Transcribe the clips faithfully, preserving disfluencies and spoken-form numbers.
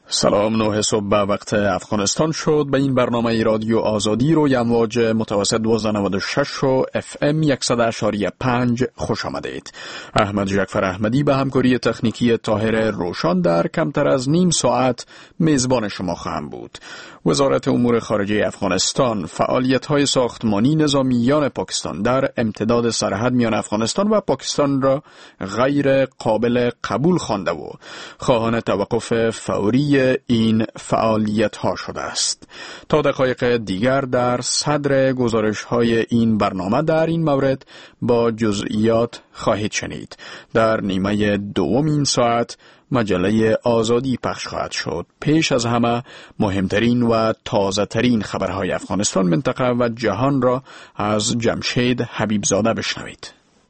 سلام، نه صبح به وقت افغانستان شد. به این برنامه رادیو آزادی رو امواج متوسط دویست و نود و شش و اف ام صد و اشاری پنج خوش آمدید. احمد جعفر احمدی به همکاری تکنیکی طاهر روشان در کمتر از نیم ساعت میزبان شما خواهم بود. وزارت امور خارجه افغانستان فعالیت‌های ساختمانی نظامیان پاکستان در امتداد سرحد میان افغانستان و پاکستان را غیر قابل قبول خوانده و خواهان توقف فوری این فعالیت‌ها شده است. تا دقایق دیگر در صدر گزارش‌های این برنامه در این مورد با جزئیات خواهید شنید. در نیمه دوم این ساعت مجله آزادی پخش خواهد شد. پیش از همه مهمترین و تازه ترین خبرهای افغانستان، منطقه و جهان را از جمشید حبیبزاده بشنوید.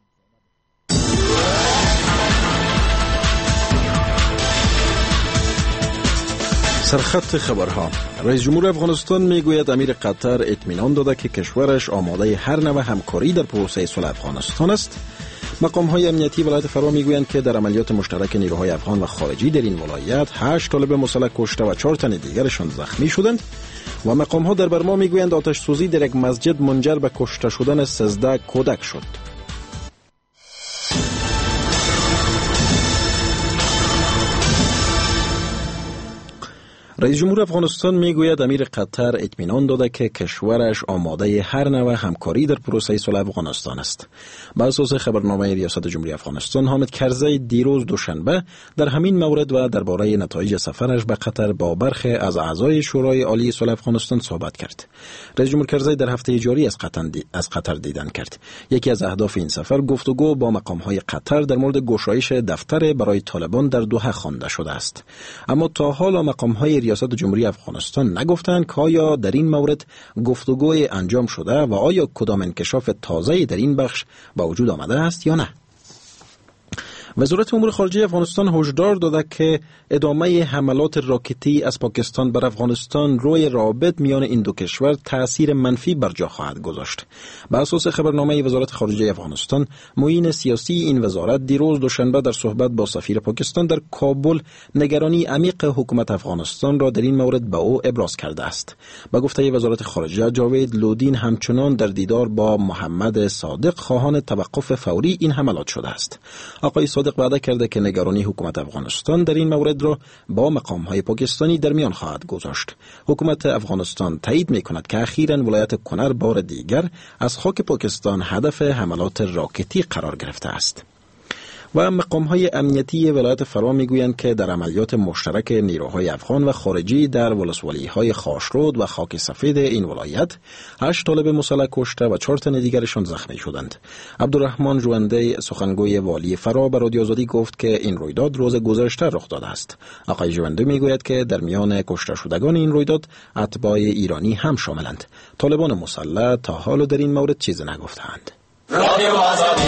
سرخط خبرها. رئیس جمهور افغانستان میگوید امیر قطر اطمینان داده که کشورش آماده هر نوع همکاری در پروسه صلح افغانستان است. مقام‌های امنیتی ولایت فرا میگویند که در عملیات مشترک نیروهای افغان و خارجی در این ولایت هشت طالب مسلح کشته و چهار تن دیگرشان زخمی شدند. و مقام‌ها در برما میگویند آتش سوزی در یک مسجد منجر به کشته شدن سیزده کودک شد. رئیس جمهور افغانستان میگوید امیر قطر اطمینان داده که کشورش آماده هر نوع همکاری در پروسه صلح افغانستان است. بر اساس خبرنامه ریاست جمهوری افغانستان، حامد کرزی دیروز دوشنبه در همین مورد و درباره نتایج سفرش به قطر با برخی از اعضای شورای عالی صلح افغانستان صحبت کرد. رئیس جمهور کرزی در هفته جاری از قطر از قطر دیدن کرد. یکی از اهداف این سفر گفتگو با مقام‌های قطر در مورد گشایش دفتر برای طالبان در دوحه خوانده شده است. اما تا حالا مقام‌های ریاست جمهوری افغانستان نگفتند که آیا در این مورد گفتگوی انجام شده و آیا کدام انکشاف تازه‌ای در این بخش به وجود آمده است یا نه. وزارت امور خارجه افغانستان هشدار داده که ادامه حملات راکتی از پاکستان بر افغانستان روی روابط میان این دو کشور تأثیر منفی بر جا خواهد گذاشت. بر اساس خبرنامه وزارت خارجه افغانستان، معین سیاسی این وزارت دیروز دوشنبه در صحبت با سفیر پاکستان در کابل نگرانی عمیق حکومت افغانستان را در این مورد به او ابراز کرده است. به گفته وزارت خارجه، جاوید لودین همچنان در دیدار با محمد صادق خواهان توقف فوری این حملات شده است. آقای صادق وعده کرده که نگرانی حکومت افغانستان در این مورد را با مقام‌های پاکستانی در میان خواهد گذاشت. حکومت افغانستان تایید می‌کند که اخیراً ولایت کنر بار دیگر از خاک پاکستان هدف حملات راکتی قرار گرفته است. و مقام‌های امنیتی ولایت فرا میگویند که در عملیات مشترک نیروهای افغان و خارجی در ولسوالی‌های خاشرود و خاک سفید این ولایت هشت طالب مسلح کشته و چهار تن دیگرشان زخمی شدند. عبدالرحمن جوانده، سخنگوی والی فرا، به رادیو آزادی گفت که این رویداد روز گذشته رخ داده است. آقای جوانده میگوید که در میان کشته شدگان این رویداد اتباع ایرانی هم شاملند. طالبان مسلح تا حال در این مورد چیزی نگفتند. رادیو آزادی.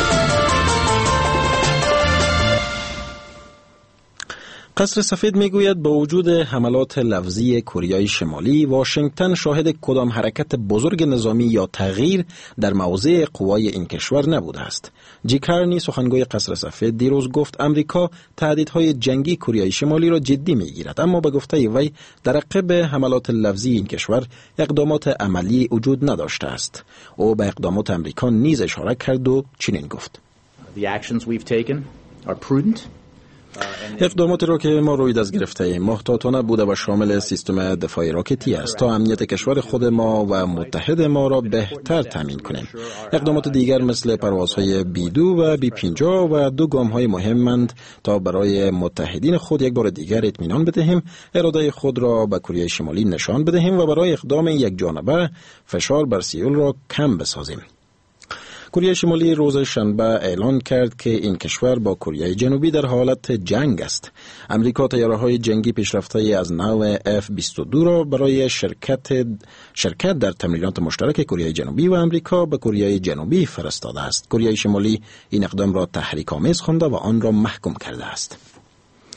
قصر سفید میگوید با وجود حملات لفظی کره شمالی، واشنگتن شاهد کدام حرکت بزرگ نظامی یا تغییر در موضع قوای این کشور نبوده است. جی کارنی، سخنگوی قصر سفید، دیروز گفت امریکا تهدیدهای جنگی کره شمالی را جدی میگیرد، اما به گفته وی در عقب حملات لفظی این کشور اقدامات عملی وجود نداشته است. او به اقدامات امریکا نیز اشاره کرد و چنین گفت: The actions we've taken are prudent. اقداماتی را که ما روی دست گرفته ایم محتاطانه بوده و شامل سیستم دفاعی راکتی است تا امنیت کشور خود ما و متحد ما را بهتر تامین کنیم. اقدامات دیگر مثل پروازهای بی دو و بی پنجاه و دو گام‌های مهمند تا برای متحدین خود یک بار دیگر اطمینان بدهیم، اراده خود را به کره شمالی نشان بدهیم و برای اقدام یک جانبه فشار بر سئول را کم بسازیم. کره شمالی روز شنبه اعلان کرد که این کشور با کره جنوبی در حالت جنگ است. امریکا طیاره‌های جنگی پیشرفته از نوع اف بیست و دو را برای شرکت شرکت در تمرینات مشترک کره جنوبی و امریکا به کره جنوبی فرستاده است. کره شمالی این اقدام را تحریک‌آمیز خوانده و آن را محکوم کرده است.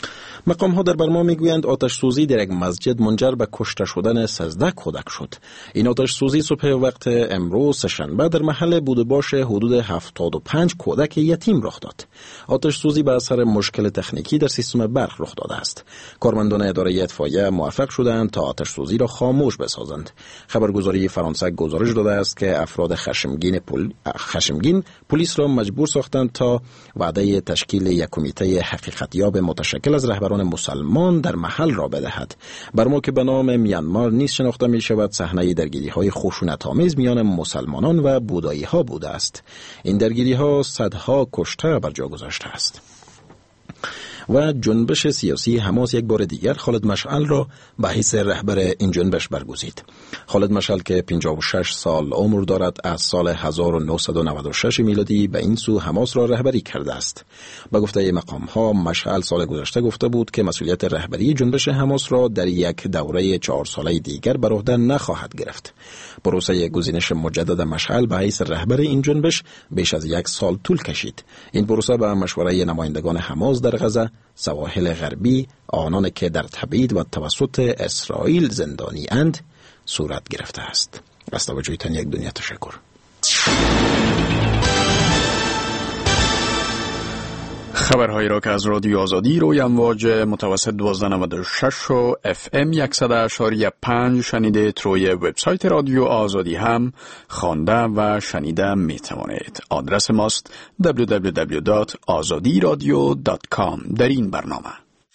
مقام ها در برما میگویند آتش سوزی در یک مسجد منجر به کشته شدن سیزده کودک شد. این آتش سوزی صبح وقت امروز سه‌شنبه در محل بود و باش حدود هفتاد و پنج کودک یتیم رخ داد. آتش سوزی به اثر مشکل تکنیکی در سیستم برق رخ داده است. کارمندان اداره اطفائیه موفق شدند تا آتش سوزی را خاموش بسازند. خبرگزاری فرانسه گزارش داده است که افراد خشمگین پل... خشمگین پلیس را مجبور ساختند تا وعده تشکیل یک کمیته حقیقتیاب متشکل از رهبران مسلمان در محل را بدهد. برما که به نام میانمار نیز شناخته می شود، صحنه درگیری های خشونت‌آمیز میان مسلمانان و بودایی ها بوده است. این درگیری ها صدها کشته بر جا گذاشته است. و جنبش سیاسی حماس یک بار دیگر خالد مشعل را به حیث رهبر این جنبش برگزید. خالد مشعل که پنجاه و شش سال عمر دارد، از سال هزار و نهصد و نود و شش میلادی به این سو حماس را رهبری کرده است. به گفته مقام ها، مشعل سال گذشته گفته بود که مسئولیت رهبری جنبش حماس را در یک دوره چهار ساله دیگر بر عهده نخواهد گرفت. پروسه گزینش مجدد مشعل به حیث رهبر این جنبش بیش از یک سال طول کشید. این پروسه به مشوره نمایندگان حماس در غزه، سواحل غربی، آنان که در تبعید و توسط اسرائیل زندانی اند صورت گرفته است. از توجهتان یک دنیا تشکر. خبرهایی را که از رادیو آزادی روی امواج متوسط دوازده نود و شش و اف ام صد و اشاری پنج شنیدید. روی وبسایت رادیو آزادی هم خوانده و شنیده می توانید. آدرس ماست دبلیو دبلیو دبلیو دات آزادی رادیو دات کام. در این برنامه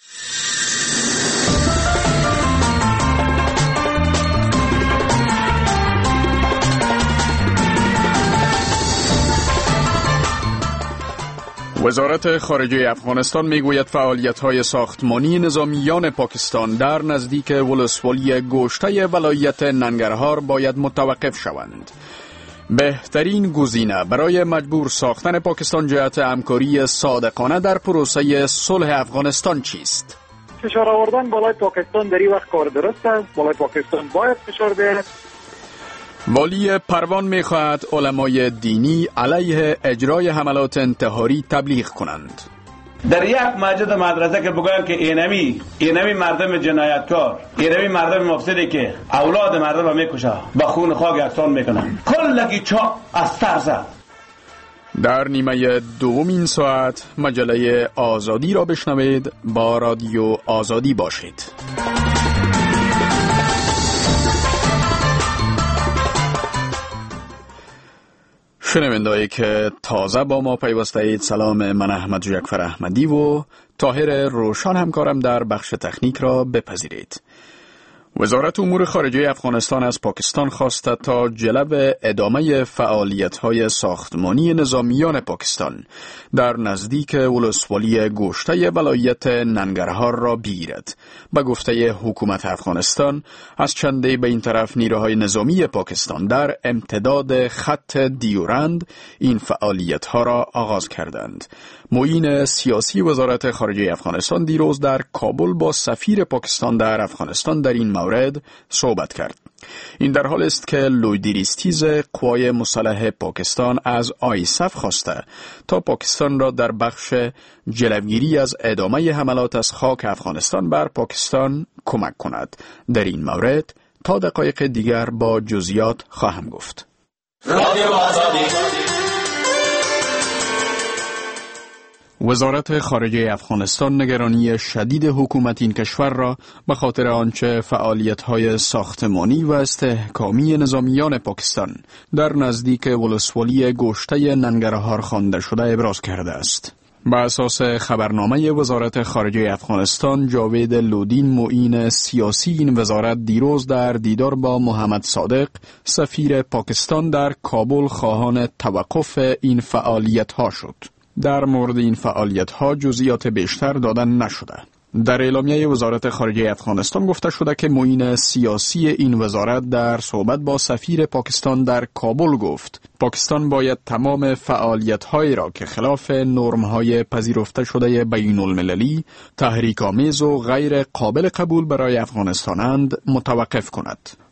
وزارت خارجه افغانستان میگوید فعالیت‌های ساختمانی نظامیان پاکستان در نزدیک ولسوالی گوشته ولایت ننگرهار باید متوقف شوند. بهترین گزینه برای مجبور ساختن پاکستان جهت همکاری صادقانه در پروسه صلح افغانستان چیست؟ فشار آوردن بالای پاکستان در این وقت کار درست است. بالای پاکستان باید فشار بیارد. والی پروان می‌خواهد علمای دینی علیه اجرای حملات انتحاری تبلیغ کنند. در یک مسجد مدرسه که بگویم که اینمی اینمی مردم جنایتکار، اینمی مردم مفسدی که اولاد مردم را میکشه، با خون خاک یکسان میکنن، کلگی چا از ترس. در نیمه دومین ساعت مجله آزادی را بشنوید. با رادیو آزادی باشید. شنونده‌ای که تازه با ما پیوسته اید، سلام. من احمد جعفر احمدی و طاهر روشن همکارم در بخش تکنیک را بپذیرید. وزارت امور خارجه افغانستان از پاکستان خواسته تا جلب ادامه فعالیت‌های ساختمانی نظامیان پاکستان در نزدیک ولسوالی گوشته ولایت ننگرهار را بگیرد. به گفته حکومت افغانستان، از چندی به این طرف نیروهای نظامی پاکستان در امتداد خط دیورند این فعالیت‌ها را آغاز کردند. معین سیاسی وزارت خارجه افغانستان دیروز در کابل با سفیر پاکستان در افغانستان در این مورد صحبت کرد. این در حال است که لویدریستیز قوای مسلح پاکستان از آیسف خواسته تا پاکستان را در بخش جلوگیری از ادامه حملات از خاک افغانستان بر پاکستان کمک کند. در این مورد تا دقایق دیگر با جزئیات خواهم گفت. رادیو آزادی. وزارت خارجه افغانستان نگرانی شدید حکومت این کشور را به خاطر آنچه فعالیت‌های ساختمانی و استحکامی نظامیان پاکستان در نزدیک ولسوالی گوشته ننگرهار خوانده شده ابراز کرده است. بر اساس خبرنامه وزارت خارجه افغانستان، جاوید لودین معین سیاسی این وزارت دیروز در دیدار با محمد صادق سفیر پاکستان در کابل خواهان توقف این فعالیت‌ها شد. در مورد این فعالیت‌ها جزئیات بیشتر دادن نشده. در اعلامیه وزارت خارجه افغانستان گفته شده که معین سیاسی این وزارت در صحبت با سفیر پاکستان در کابل گفت پاکستان باید تمام فعالیت‌هایی را که خلاف نرم‌های پذیرفته شده بین المللی، تحریک‌آمیز و غیر قابل قبول برای افغانستانند متوقف کند.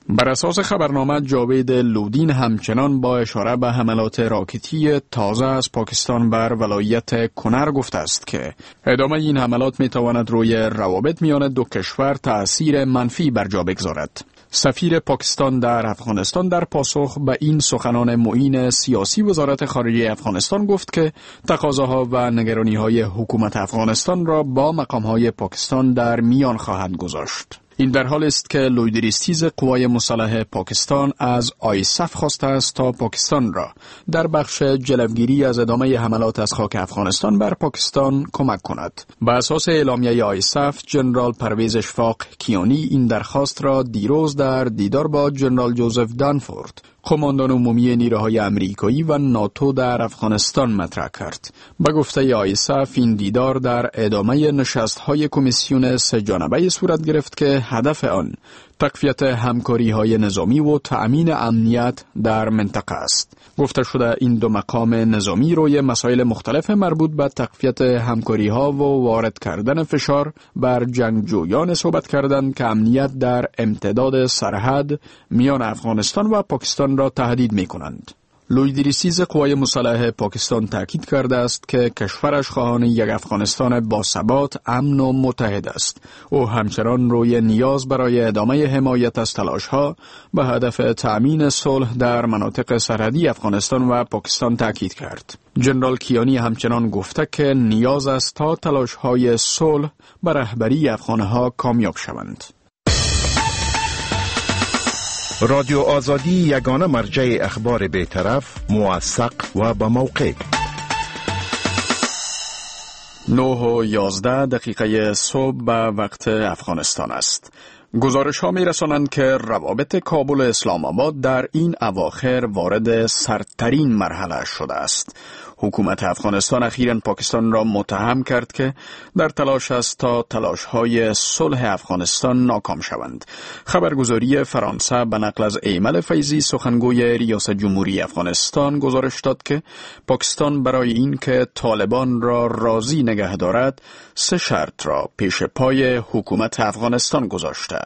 بر اساس خبرنامه جاوید لودین همچنان با اشاره به حملات راکتی تازه از پاکستان بر ولایت کنر گفته است که ادامه این حملات می تواند روی روابط میان دو کشور تأثیر منفی بر جا بگذارد. سفیر پاکستان در افغانستان در پاسخ به این سخنان معین سیاسی وزارت خارجه افغانستان گفت که تقاضاها و نگرانی‌های حکومت افغانستان را با مقام‌های پاکستان در میان خواهند گذاشت. این در حال است که لویدریستیز قوای مسلح پاکستان از آیسف خواسته است تا پاکستان را در بخش جلوگیری از ادامه حملات از خاک افغانستان بر پاکستان کمک کند. به اساس اعلامیه آیسف، جنرال پرویز اشفاق کیانی این درخواست را دیروز در دیدار با جنرال جوزف دانفورد، قماندان عمومی نیروهای امریکایی و ناتو در افغانستان مطرح کرد. به گفته آیسف این دیدار در ادامه نشست‌های کمیسیون سه جانبه صورت گرفت که هدف آن تقویت همکاری‌های نظامی و تأمین امنیت در منطقه است. گفته شده این دو مقام نظامی روی مسائل مختلف مربوط به تقویت همکاری‌ها و وارد کردن فشار بر جنگجویان صحبت کردند که امنیت در امتداد سرحد میان افغانستان و پاکستان را تهدید می‌کنند. لویدریستیز قوای مسلح پاکستان تاکید کرده است که کشورش خواهان یک افغانستان با ثبات، امن و متحد است. او همچنان روی نیاز برای ادامه حمایت از تلاش‌ها به هدف تأمین صلح در مناطق سرحدی افغانستان و پاکستان تاکید کرد. جنرال کیانی همچنان گفته که نیاز است تا تلاش‌های صلح به رهبری افغان‌ها کامیاب شوند. رادیو آزادی یگانه مرجع اخبار بی‌طرف، موثق و با موقع. نه و یازده دقیقه صبح به وقت افغانستان است. گزارش ها می رسانند که روابط کابل و اسلام آباد در این اواخر وارد سردترین مرحله شده است. حکومت افغانستان اخیراً پاکستان را متهم کرد که در تلاش است تا تلاش‌های صلح افغانستان ناکام شوند. خبرگزاری فرانسه به نقل از ایمل فیضی سخنگوی ریاست جمهوری افغانستان گزارش داد که پاکستان برای این که طالبان را راضی نگه دارد سه شرط را پیش پای حکومت افغانستان گذاشته: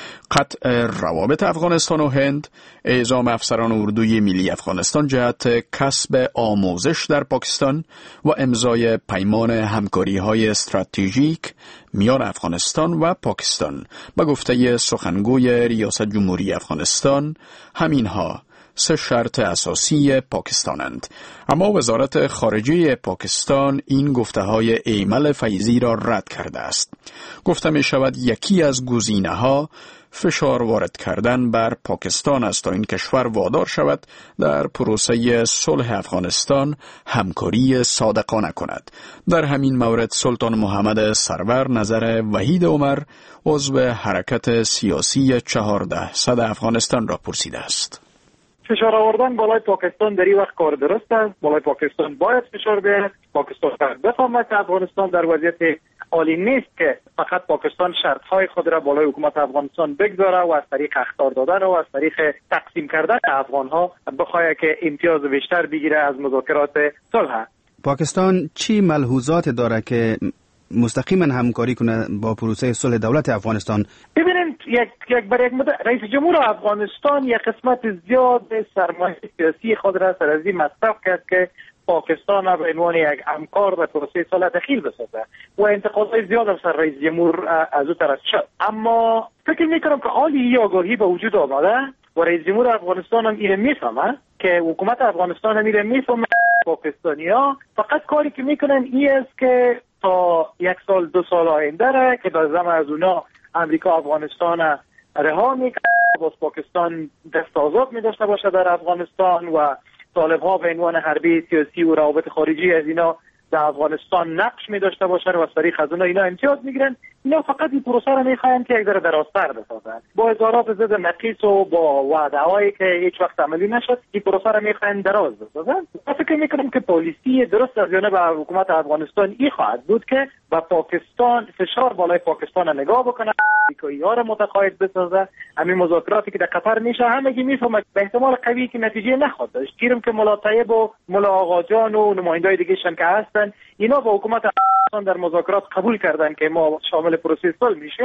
قطع روابط افغانستان و هند، اعزام افسران اردوی ملی افغانستان جهت کسب آموزش در پاکستان و امضای پیمان همکاری‌های استراتژیک میان افغانستان و پاکستان. به گفته سخنگوی ریاست جمهوری افغانستان، همینها سه شرط اساسی پاکستانند. اما وزارت خارجه پاکستان این گفته‌های ایمل فیضی را رد کرده است. گفته می شود یکی از گزینه‌ها فشار وارد کردن بر پاکستان است تا این کشور وادار شود در پروسه صلح افغانستان همکاری صادقانه کند. در همین مورد سلطان محمد سرور نظر وحید عمر، عضو حرکت سیاسی چهارده صد افغانستان را پرسیده است. فشار آوردن بالای پاکستان در این وقت کار درست است. بالای پاکستان باید فشار بیارد. پاکستان بفهمد که افغانستان در وضعیت عالی نیست که فقط پاکستان شرطهای خود را بالای حکومت افغانستان بگذاره و از طریق اخطار دادن و از طریق تقسیم کردن افغانها بخواد که امتیاز بیشتر بگیره از مذاکرات صلح. پاکستان چی ملحوظات داره که مستقیما همکاری کنه با پروسه صلح دولت افغانستان؟ ببینید یک یک برای یک مدت رئیس جمهور افغانستان یک قسمت زیاد سرمایه سیاسی خود را سر از این مصرف کرد که پاکستان به عنوان یک همکار در پروسه صلح دخیل بسازه و انتقادهای زیاد سر رئیس جمهور از او طرف شد. اما فکر میکنم که حالی آگاهی به وجود آمده و رئیس جمهور افغانستان هم اینو میفهمه که حکومت افغانستان هم اینو میفهمه. پاکستانی‌ها فقط کاری که میکنن این است که تا یک سال دو سال آینده را که در زمان از اونا امریکا افغانستان رها میکنه، باز پاکستان دست آزاد میداشته باشه در افغانستان و طالب‌ها به عنوان حربی سیاسی و روابط خارجی از اینا در افغانستان نقش می‌داشته باشن و از طریق از اونها اینا امتیاز میگیرن. اینا فقط این پروسه رو می‌خواهند که یک ذره درازتر بسازن با اظهارات ضد نقیص و با وعده‌هایی که هیچ وقت عملی نشد. این پروسه رو می‌خواهند دراز بسازن. من فکر می‌کنم که پالیسی درست از جانب حکومت افغانستان این خواهد بود که با پاکستان فشار بالای پاکستان رو نگاه بکنه، امریکایی‌ها رو متقاعد بسازه. همین مذاکراتی که در قطر میشه همگی میفهمه به احتمال قوی که نتیجه نخواهد داشت. گیرم که ملا طیب و ملا آقاجان و نماینده‌های دیگه‌شان که هستن اینا با حکومت افغانستان در مذاکرات قبول کردن که ما شامل پروسه صلح میشیم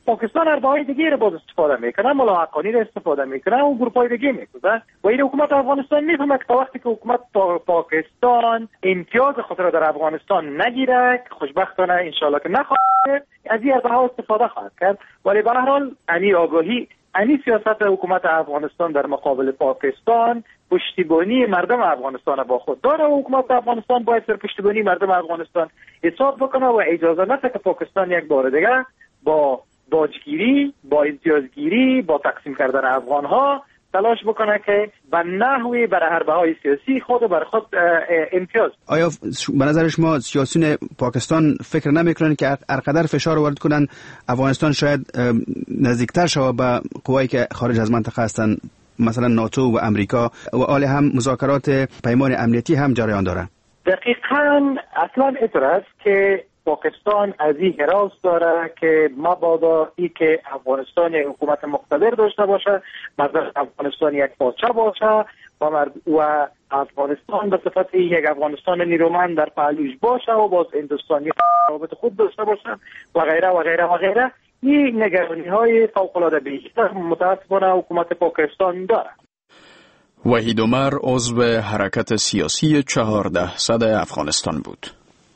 پاکستان اربای دیگه رو باز استفاده میکنه، ملاحقانی رو استفاده میکنه و گروپای دیگه میکنه و این حکومت افغانستان میفهمه که تا وقتی که حکومت پا پاکستان امتیاز خود را در افغانستان نگیره، خوشبختانه انشالله که نخواهد، از این اربها استفاده خواهد کرد. ولی به هر حال انی آگاهی انی سیاست حکومت افغانستان در مقابل پاکستان پشتیبانی مردم افغانستان با خود داره و حکومت افغانستان باید سر پشتیبانی مردم افغانستان حساب بکنه و اجازه نده که پاکستان یک بار دیگه با باجگیری، با امتیازگیری، با تقسیم کردن افغانها تلاش بکنه که به نحوی برای حربه‌های سیاسی خود بر خود امتیاز. آیا به نظر شما سیاسیون پاکستان فکر نمیکنن که هرقدر فشار وارد کنن افغانستان شاید نزدیکتر شود به قوایی که خارج از منطقه هستن، مثلا ناتو و امریکا، و حال هم مذاکرات پیمان امنیتی هم جریان داره؟ دقیقاً اصلا اینطور است که پاکستان از این حراس داره که مبادا ای که افغانستان یک حکومت مقتدر داشته باشه، مردم افغانستان یک پادشاه باشه و, مرد و افغانستان به صفت یک افغانستان نیرومند در پهلوش باشه و باز هندوستانی روابط خود داشته باشه و غیره و غیره و غیره. این نگرانی های فوق العاده بیشتر متاسفانه حکومت پاکستان داره. وحید عمر عضو حرکت سیاسی چهارده صد افغانستان بود.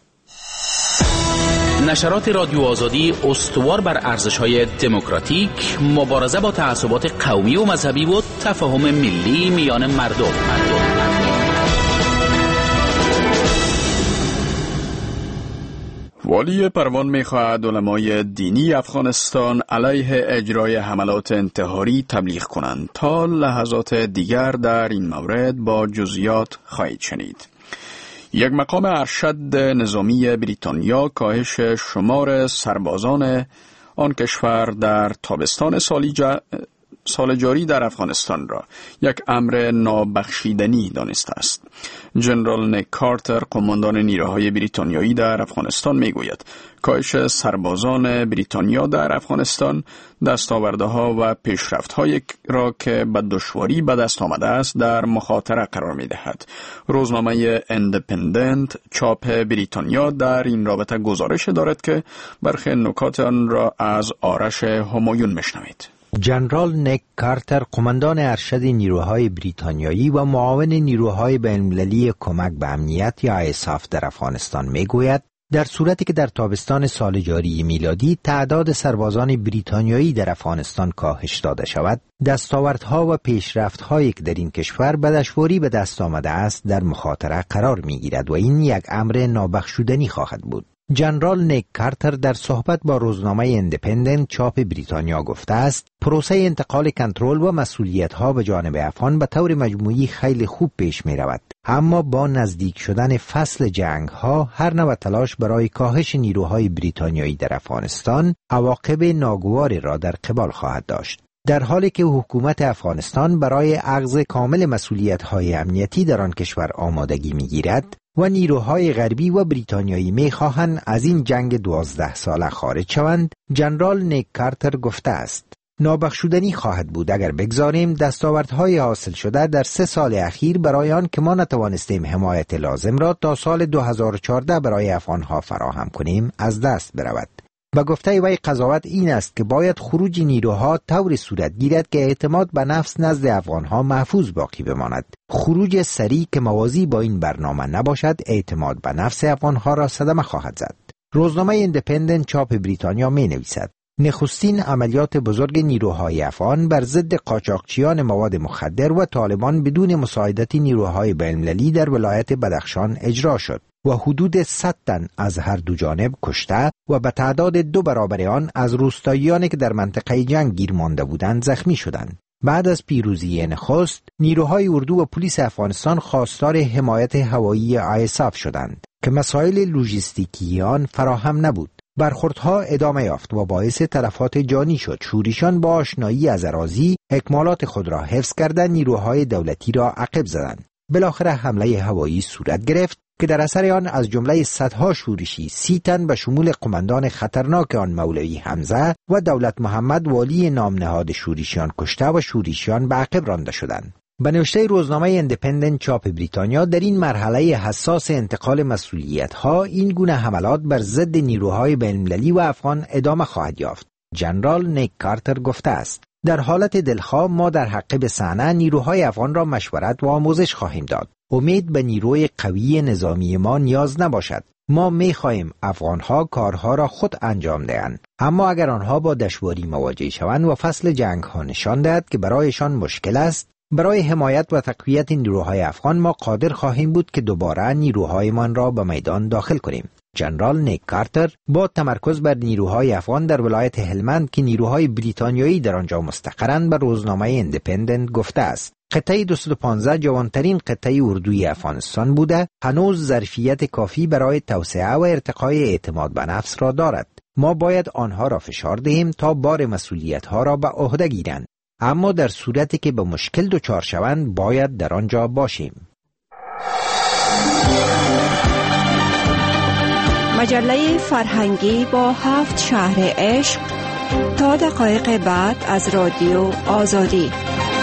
نشرات رادیو آزادی استوار بر ارزش‌های دموکراتیک، مبارزه با تعصبات قومی و مذهبی و تفاهم ملی میان مردم. والی پروان می‌خواهد علمای دینی افغانستان علیه اجرای حملات انتحاری تبلیغ کنند. تا لحظات دیگر در این مورد با جزئیات خواهید شنید. یک مقام ارشد نظامی بریتانیا کاهش شمار سربازان آن کشور در تابستان سالی ج... سال جاری در افغانستان را یک امر نابخشیدنی دانسته است. جنرال نیک کارتر، قماندان نیروهای بریتانیایی در افغانستان، میگوید کاهش سربازان بریتانیا در افغانستان دستاوردها و پیشرفت‌هایی را که به دشواری به دست آمده است در مخاطره قرار می‌دهد. روزنامه اندپندنت چاپ بریتانیا در این رابطه گزارش دارد که برخی نکات آن را از آرش همایون میشنوید. جنرال نیک کارتر، قماندان ارشد نیروهای بریتانیایی و معاون نیروهای بین‌المللی کمک به امنیت یا آیساف در افغانستان میگوید در صورتی که در تابستان سال جاری میلادی تعداد سربازان بریتانیایی در افغانستان کاهش داده شود، دستاوردها و پیشرفت‌هایی که در این کشور به دشواری به دست آمده است در مخاطره قرار میگیرد و این یک امر نابخشودنی خواهد بود. جنرال نیک کارتر در صحبت با روزنامه اندپندنت چاپ بریتانیا گفته است پروسه انتقال کنترل و مسئولیت‌ها به جانب افغان به طور مجموعی خیلی خوب پیش می رود، اما با نزدیک شدن فصل جنگ‌ها هر نوع تلاش برای کاهش نیروهای بریتانیایی در افغانستان عواقب ناگواری را در قبال خواهد داشت. در حالی که حکومت افغانستان برای اخذ کامل مسئولیت‌های امنیتی در آن کشور آمادگی می‌گیرد و نیروهای غربی و بریتانیایی می‌خواهند از این جنگ دوازده ساله خارج شوند، جنرال نیک کارتر گفته است نابخشودنی خواهد بود اگر بگذاریم دستاوردهای حاصل شده در سه سال اخیر برای آن که ما نتوانستیم حمایت لازم را تا سال دو هزار و چهارده برای افغانها فراهم کنیم از دست برود. و گفته وی قضاوت این است که باید خروج نیروها طوری صورت گیرد که اعتماد به نفس نزد افغانها محفوظ باقی بماند. خروج سریع که موازی با این برنامه نباشد اعتماد به نفس افغانها را صدمه خواهد زد. روزنامه اندپندنت چاپ بریتانیا می نویسد نخستین عملیات بزرگ نیروهای افغان بر ضد قاچاقچیان مواد مخدر و طالبان بدون مساعدت نیروهای بین‌المللی در ولایت بدخشان اجرا شد و حدود صد تن از هر دو جانب کشته و به تعداد دو برابر آن از روستاییانی که در منطقه جنگ گیر مانده بودند زخمی شدند. بعد از پیروزی نخست، نیروهای اردو و پلیس افغانستان خواستار حمایت هوایی آیساف شدند که مسائل لوجستیکی آن فراهم نبود. برخوردها ادامه یافت و باعث تلفات جانی شد. شورشیان با آشنایی از اراضی اکمالات خود را حفظ کردند، نیروهای دولتی را عقب زدند. بالاخره حمله هوایی صورت گرفت که در اثر آن از جمله صدها شورشی سی تن به شمول قماندان خطرناک آن مولوی حمزه و دولت محمد والی نام نهاد شورشیان کشته و شورشیان به عقب رانده شدند. به نوشته روزنامه اندپندنت چاپ بریتانیا در این مرحله حساس انتقال مسئولیت‌ها این گونه حملات بر ضد نیروهای بین‌المللی و افغان ادامه خواهد یافت. ژنرال نیک کارتر گفته است: در حالت دلخواه ما در حق به صحنه نیروهای افغان را مشورت و آموزش خواهیم داد. امید به نیروی قوی نظامی ما نیاز نباشد. ما می خواهیم افغانها کارها را خود انجام دهند، اما اگر آنها با دشواری مواجه شوند و فصل جنگ ها نشان دهد که برایشان مشکل است، برای حمایت و تقویت نیروهای افغان ما قادر خواهیم بود که دوباره نیروهایمان را به میدان داخل کنیم. ژنرال نیک کارتر با تمرکز بر نیروهای افغان در ولایت هلمند که نیروهای بریتانیایی در آنجا مستقرند به روزنامه ایندیپندنت گفته است: قطعه دویست و پانزده جوانترین قطعه اردوی افغانستان بوده، هنوز ظرفیت کافی برای توسعه و ارتقای اعتماد به نفس را دارد. ما باید آنها را فشار دهیم تا بار مسئولیت‌ها را به عهده گیرند، اما در صورتی که به مشکل دچار شوند باید در آنجا باشیم. مجله فرهنگی با هفت شهر عشق تا دقایق بعد از رادیو آزادی.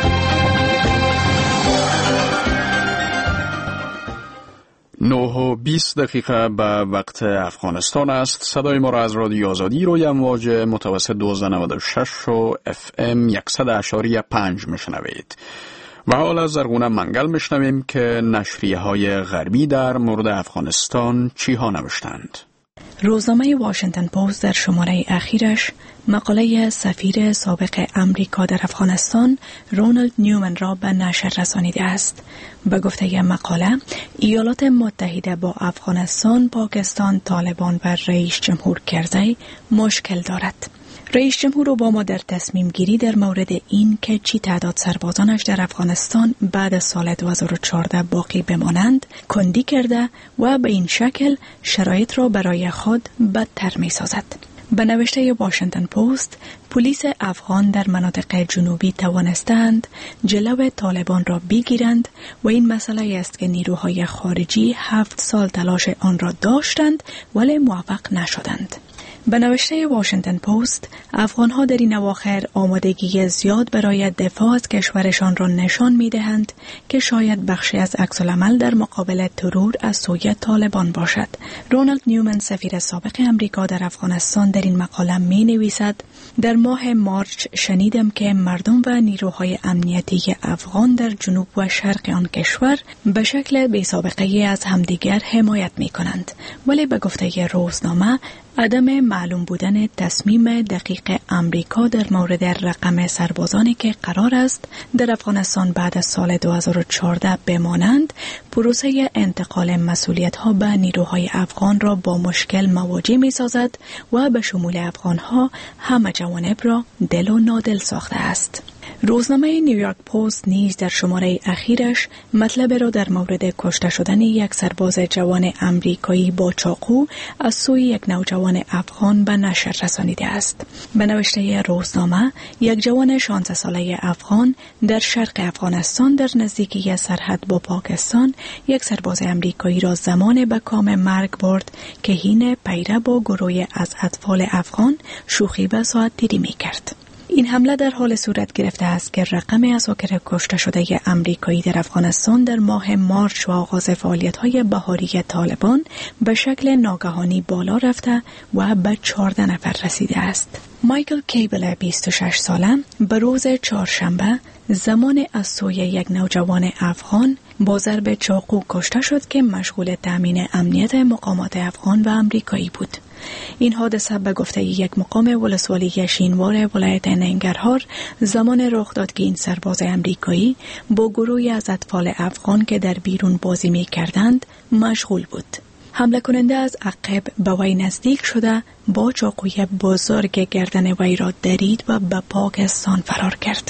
نه و بیست دقیقه به وقت افغانستان است. صدای ما را از رادیو آزادی روی امواج متوسط دویست و نود و شش و اف ام صد اشاری پنج میشنوید. و حال از زرغونه منگل میشنویم که نشریه های غربی در مورد افغانستان چی ها نوشتند. روزنامه واشنگتن پست در شماره اخیرش مقاله سفیر سابق امریکا در افغانستان رونالد نیومن را به نشر رسانیده است. به گفته مقاله، ایالات متحده با افغانستان، پاکستان، طالبان و رئیس جمهور کرزی مشکل دارد. رئیس جمهور اوباما در تصمیم گیری در مورد این که چی تعداد سربازانش در افغانستان بعد از سال دو هزار و چهارده باقی بمانند کندی کرده و به این شکل شرایط را برای خود بدتر می سازد. به نوشته واشنگتن پست، پلیس افغان در مناطق جنوبی توانستند جلو طالبان را بگیرند و این مسئله است که نیروهای خارجی هفت سال تلاش آن را داشتند ولی موفق نشدند. به نوشته واشنگتن پست، افغانها در این اواخر آمادگی زیاد برای دفاع از کشورشان را نشان می‌دهند که شاید بخشی از عکس‌العمل در مقابل ترور از سوی طالبان باشد. رونالد نیومن، سفیر سابق امریکا در افغانستان، در این مقاله می‌نویسد: در ماه مارچ شنیدم که مردم و نیروهای امنیتی افغان در جنوب و شرق آن کشور به شکل بی‌سابقه‌ای از همدیگر حمایت می‌کنند، ولی به گفته روزنامه عدم معلوم بودن تصمیم دقیق امریکا در مورد رقم سربازانی که قرار است در افغانستان بعد از سال دو هزار و چهارده بمانند، پروسه انتقال مسئولیت‌ها به نیروهای افغان را با مشکل مواجه می‌سازد و به شمول افغان‌ها همه جوانب را دل و نادل ساخته است. روزنامه نیویورک پست نیز در شماره اخیرش مطلب را در مورد کشته شدن یک سرباز جوان امریکایی با چاقو از سوی یک نوجوان افغان به نشر رسانیده است. به نوشته روزنامه، یک جوان شانزده ساله افغان در شرق افغانستان در نزدیکی سرحد با پاکستان یک سرباز امریکایی را زمان به کام مرگ برد که هین پیره با گروهی از اطفال افغان شوخی و ساعتگیری می‌کرد. این حمله در حال صورت گرفته است که رقم اساکر کشته شده امریکایی در افغانستان در ماه مارچ و آغاز فعالیت‌های بهاری طالبان به شکل ناگهانی بالا رفته و به چهارده نفر رسیده است. مایکل کیبل، بیست و شش ساله، به روز چهارشنبه زمان از سوی یک نوجوان افغان با ضرب چاقو کشته شد که مشغول تامین امنیت مقامات افغان و امریکایی بود. این حادثه به گفته یک مقام ولسوالی شینوار ولایت ننگرهار زمان رخ داد که این سرباز امریکایی با گروهی از اطفال افغان که در بیرون بازی می کردند مشغول بود. حمله کننده از عقب به وی نزدیک شده با چاقوی بزرگ گردن وی را درید و به پاکستان فرار کرد.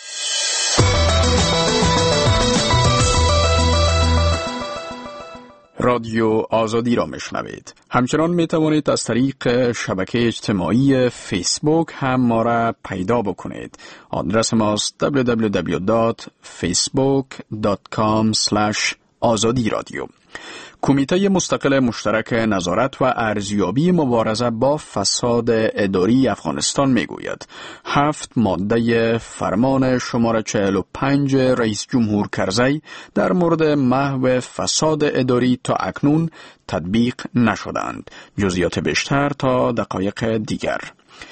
رادیو آزادی را میشنوید. همچنان می توانید از طریق شبکه اجتماعی فیسبوک هم ما را پیدا بکنید. آدرس ماست دبلیو دبلیو دبلیو دات فیسبوک دات کام اسلش آزادی رادیو. کمیته مستقل مشترک نظارت و ارزیابی مبارزه با فساد اداری افغانستان میگوید هفت ماده فرمان شماره چهل و پنج رئیس جمهور کرزی در مورد محو فساد اداری تا اکنون تطبیق نشدند. جزئیات بیشتر تا دقایق دیگر.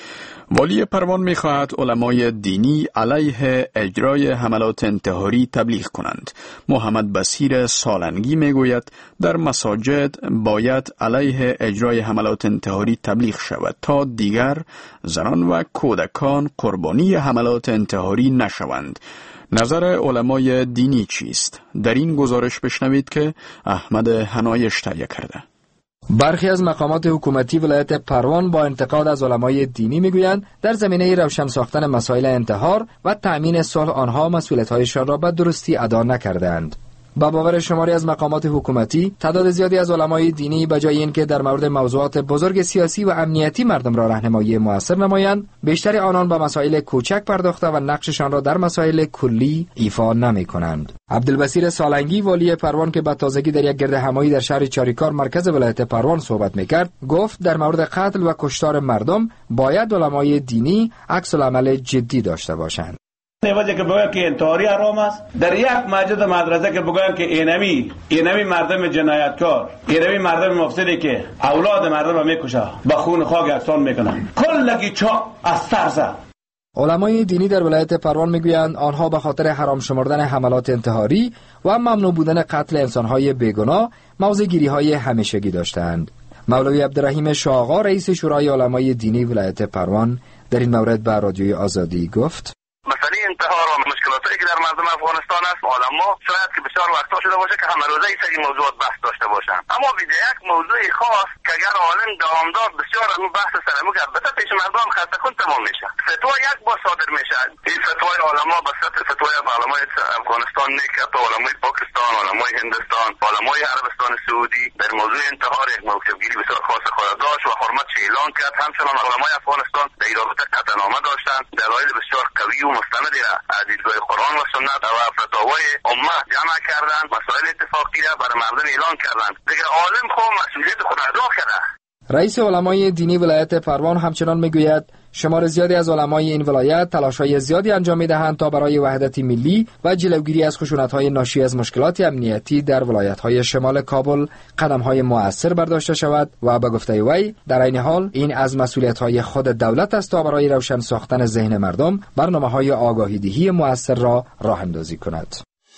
والی پروان می خواهد علمای دینی علیه اجرای حملات انتحاری تبلیغ کنند. محمد بصیر سالنگی می گوید در مساجد باید علیه اجرای حملات انتحاری تبلیغ شود تا دیگر زنان و کودکان قربانی حملات انتحاری نشوند. نظر علمای دینی چیست؟ در این گزارش بشنوید که احمد حنایش تهیه کرده. برخی از مقامات حکومتی ولایت پروان با انتقاد از علمای دینی میگویند در زمینه روشن ساختن مسائل انتحار و تأمین صلح آنها مسئولیت‌هایشان را به درستی ادا نکردند. با باور شماری از مقامات حکومتی، تعداد زیادی از علمای دینی به جای اینکه در مورد موضوعات بزرگ سیاسی و امنیتی مردم را راهنمایی موثر نمایند، بیشتر آنان به مسائل کوچک پرداخته و نقششان را در مسائل کلی ایفا نمی‌کنند. عبدالبصیر سالنگی والی پروان که به تازگی در یک گردهمایی در شهر چاریکار مرکز ولایت پروان صحبت می‌کرد، گفت در مورد قتل و کشتار مردم باید علمای دینی عکس العمل جدی داشته باشند. نوازه که بگویم که انتحاری حرام است، در یک مسجد مدرسه که بگویم که اینمی اینمی مردم جنایتکار، اینمی مردم مفسدی که اولاد مردم را میکشه، با خون خاک یکسان میکنن، کلگی چا از ترسه. علمای دینی در ولایت پروان میگویند آنها به خاطر حرام شمردن حملات انتحاری و ممنوع بودن قتل انسانهای بیگناه موضع‌گیری‌های همیشگی داشتند. مولوی عبدالرحیم شاغا رئیس شورای علمای دینی ولایت پروان در این مورد به رادیوی آزادی گفت: مسئله انتحار و مشکلاتی که در مردم افغانستان است، علما شاید که بسیار وقتا شده باشه که همه روزه این سری موضوعات بحث داشته باشن، اما به یک موضوع خاص که اگر عالم دوامدار بسیار از اون بحث سرمو که البته پیش مردم خسته کن تمام میشه، فتوا یک بار صادر میشه. این فتوای علما به سطح فتوای علمای افغانستان نه که حتی علمای پاکستان، علمای هندوستان، علمای عربستان سعودی در موضوع انتحار یک موقفگیری بسیار خاص خود داشت و حرمتش اعلان کرد. همچنان علمای افغانستان در این رابطه قطعنامه داشتند، دلایل بسیار قوی و مستندی را از دیدگاه قرآن و سنت و فتاوای امه جمع کردند، مسائل اتفاقی را برای مردم اعلان کردند. دیگه عالم خو مسئولیت خود ادا کرده. رئیس علمای دینی ولایت پروان همچنان میگوید شمار زیادی از علمای این ولایت تلاش‌های زیادی انجام می‌دهند تا برای وحدت ملی و جلوگیری از خشونت‌های ناشی از مشکلات امنیتی در ولایت‌های شمال کابل قدم‌های مؤثر برداشته شود و به گفته وی در این حال این از مسئولیت‌های خود دولت است تا برای روشن ساختن ذهن مردم برنامه‌های آگاهی‌دهی مؤثر را راه اندازی کند.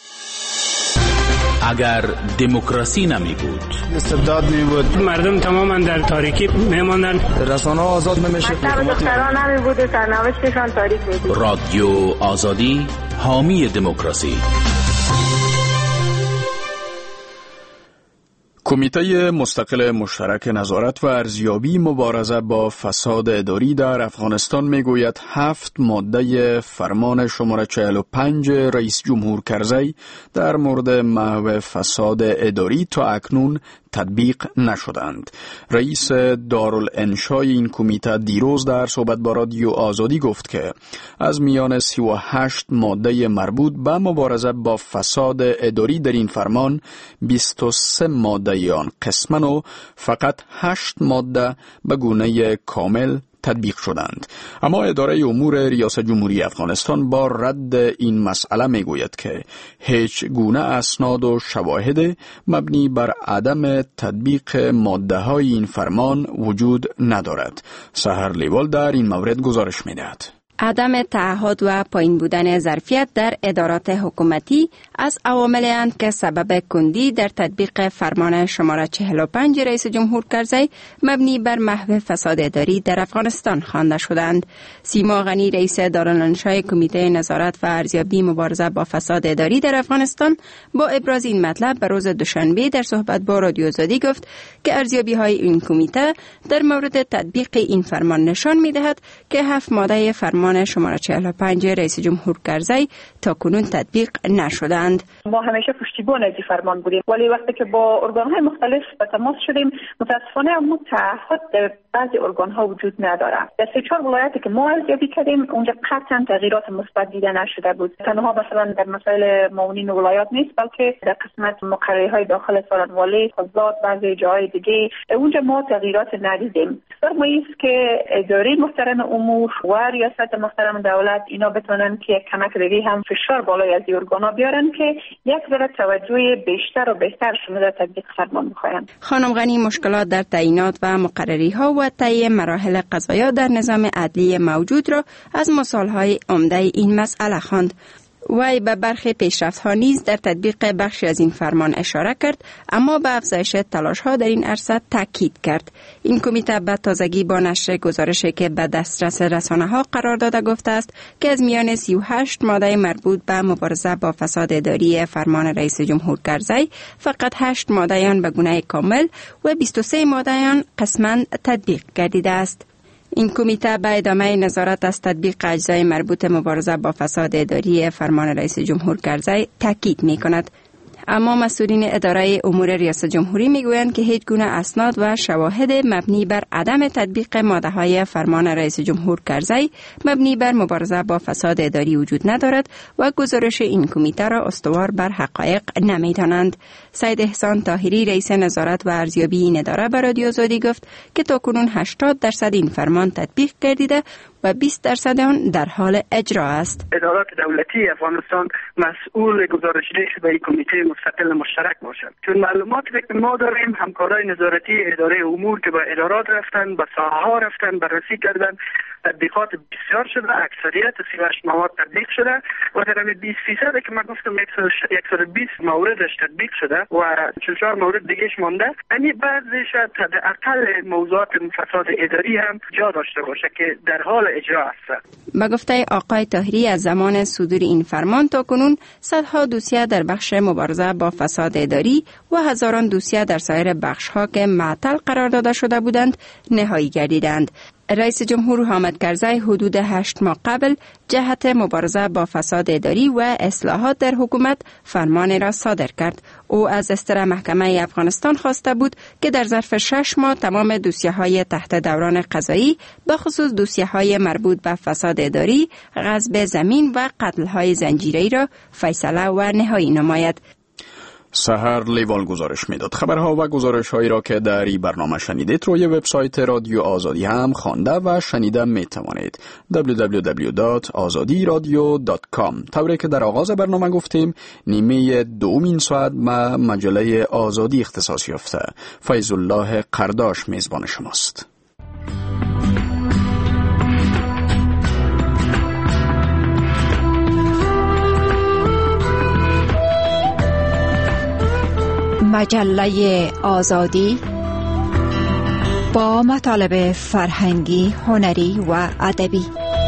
اگر دموکراسی نمی بود، استبداد می بود، مردم تماما در تاریکی می ماندن، رسانه‌ها آزاد نمیشه، دختران نمی بود و سرنوشتشان تاریک می بود. رادیو آزادی حامی دموکراسی. کمیته مستقل مشترک نظارت و ارزیابی مبارزه با فساد اداری در افغانستان میگوید هفت ماده فرمان شماره چهل و پنج رئیس جمهور کرزی در مورد محو فساد اداری تا اکنون تطبیق نشدند. رئیس دارالانشای این کمیته دیروز در صحبت با رادیو آزادی گفت که از میان سی و هشت ماده مربوط به مبارزه با فساد اداری در این فرمان بیست و سه ماده آن قسمن و فقط هشت ماده به گونه کامل تطبیق شدند. اما اداره امور ریاست جمهوری افغانستان با رد این مسئله میگوید که هیچ گونه اسناد و شواهد مبنی بر عدم تطبیق ماده های این فرمان وجود ندارد. سحر لیوال در این مورد گزارش میدهد. عدم تعهد و پایین بودن ظرفیت در ادارات حکومتی از عواملی اند که سبب کندی در تطبیق فرمان شماره چهل و پنج رئیس جمهور کرزی مبنی بر محو فساد اداری در افغانستان خوانده شدند. سیما غنی رئیس دارالانشای کمیته نظارت و ارزیابی مبارزه با فساد اداری در افغانستان با ابراز این مطلب به روز دوشنبه در صحبت با رادیو آزادی گفت که ارزیابی های این کمیته در مورد تطبیق این فرمان نشان می‌دهد که هفت ماده فرمان شماره چهل و پنج رئیس جمهور کرزی تا کنون تطبیق نشدند. ما همیشه پشتیبان از این فرمان بودیم، ولی وقتی که با ارگان‌های مختلف به تماس شدیم متاسفانه اما تعهد در بعضی ارگان‌ها وجود نداره. در سه چهار ولایتی که ما ارزیابی کردیم اونجا قطعا تغییرات مثبت دیده نشده بود. تنها مثلا در مسائل معاونین ولایات نیست، بلکه در قسمت مقرری‌های داخل سالن‌والی، قضات، بعضی جاهای دیگه اونجا ما تغییرات ندیدیم. فرمایید که اداره محترم امور و ریاست محترم دولت اینا بتونن که کمک دیگه هم فشار بالای از ارگانا بیارن که یک ذره توجه بیشتر و بهتر شده تطبیق فرمان بخواین. خانم غنی مشکلات در تعیینات و مقرری ها و طی مراحل قضایا در نظام عدلی موجود را از مثالهای عمده این مسئله خواند. وی به برخی پیشرفت‌ها نیز در تطبیق بخشی از این فرمان اشاره کرد، اما به افزایش تلاش‌ها در این عرصه تاکید کرد. این کمیته به تازگی با نشر گزارشی که به دسترس رسانه‌ها قرار داده گفته است که از میان سی و هشت ماده مربوط به مبارزه با فساد اداری فرمان رئیس جمهور کرزی، فقط هشت ماده آن به گونه کامل و بیست و سه ماده آن قسماً تطبیق گردیده است. این کمیته به ادامه نظارت از تطبیق اجزای مربوط مبارزه با فساد اداری فرمان رئیس جمهور کرزی تاکید می کند. اما مسئولین اداره امور ریاست جمهوری می گویند که هیچ گونه اسناد و شواهد مبنی بر عدم تطبیق ماده های فرمان رئیس جمهور کرزی مبنی بر مبارزه با فساد اداری وجود ندارد و گزارش این کمیته را استوار بر حقایق نمی دانند. سید احسان طاهری رئیس نظارت و ارزیابی این اداره به رادیو آزادی گفت که تاکنون هشتاد درصد این فرمان تطبیق گردیده و بیست درصد آن در حال اجرا است. ادارات دولتی افغانستان مسئول گزارش‌دهی به این کمیته مستقل مشترک باشند، چون معلوماتی که ما داریم همکارای نظارتی اداره امور که به ادارات رفتن، به ساحه‌ها رفتن، بررسی کردن، تطبیقات بسیار شده، اکثریت سی و هشت مواد تطبیق شده و در بیست درصد که من گفتم صد و بیست موردش تطبیق شده و چهل و چهار مورد دیگهش مانده. یعنی بعضیش حداقل موضوعات فساد اداری هم جا داشته باشه که در حال اجرا است. به گفته آقای طاهری از زمان صدور این فرمان تا کنون صدها دوسیه در بخش مبارزه با فساد اداری و هزاران دوسیه در سایر بخش‌ها که معطل قرار داده شده بودند نهایی گردیدند. رئیس جمهور حامد کرزی حدود هشت ماه قبل جهت مبارزه با فساد اداری و اصلاحات در حکومت فرمان را صادر کرد. او از استر محکمه افغانستان خواسته بود که در ظرف شش ماه تمام دوسیه‌های تحت دوران قضایی به خصوص دوسیه‌های مربوط به فساد اداری، غصب زمین و قتل‌های زنجیره‌ای را فیصله و نهایی نماید. سحر لیوال گزارش میداد. خبرها و گزارش هایی را که در این برنامه شنیدید روی وبسایت رادیو آزادی هم خوانده و شنیده می توانید. دبلیو دبلیو دبلیو دات آزادی رادیو دات کام. طوری که در آغاز برنامه گفتیم نیمه دومین ساعت ما مجله آزادی اختصاص یافته. فیض الله قرداش میزبان شماست. مجله آزادی با مطالب فرهنگی، هنری و ادبی.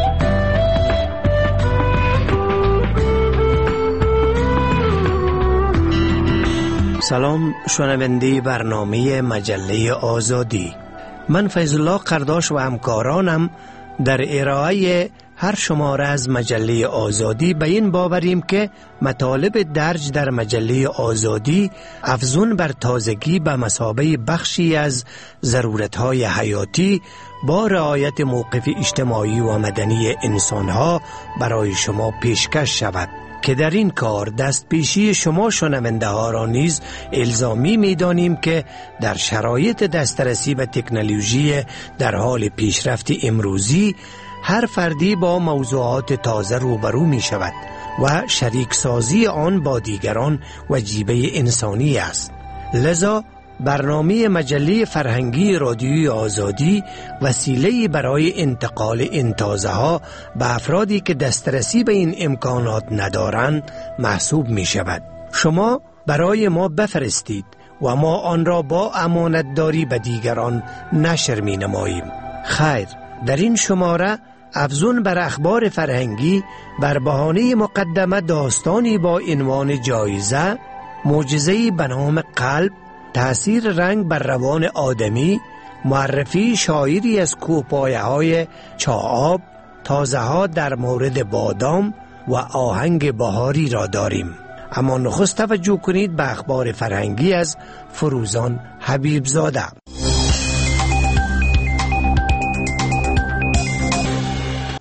سلام شنونده برنامه مجله آزادی. من فیض الله قرداش و همکارانم در ارائه هر شماره از مجله آزادی به این باوریم که مطالب درج در مجله آزادی افزون بر تازگی به مثابه بخشی از ضرورت‌های حیاتی با رعایت موقف اجتماعی و مدنی انسان‌ها برای شما پیشکش شود که در این کار دست پیشی شما شنونده ها را نیز الزامی می دانیم که در شرایط دسترسی به تکنولوژی در حال پیشرفت امروزی هر فردی با موضوعات تازه روبرو می شود و شریک سازی آن با دیگران وجیبه انسانی است. لذا برنامه مجله فرهنگی رادیوی آزادی وسیله‌ای برای انتقال این تازه ها به افرادی که دسترسی به این امکانات ندارند محسوب می شود. شما برای ما بفرستید و ما آن را با امانتداری به دیگران نشر می نماییم. خیر، در این شماره افزون بر اخبار فرهنگی بر بهانه مقدمه داستانی با عنوان جایزه، معجزه‌ای به نام قلب، تأثیر رنگ بر روان آدمی، معرفی شاعری از کوپایه های چاآب، تازه ها در مورد بادام و آهنگ بهاری را داریم. اما نخست توجه کنید به اخبار فرهنگی از فروزان حبیب زاده. قرار است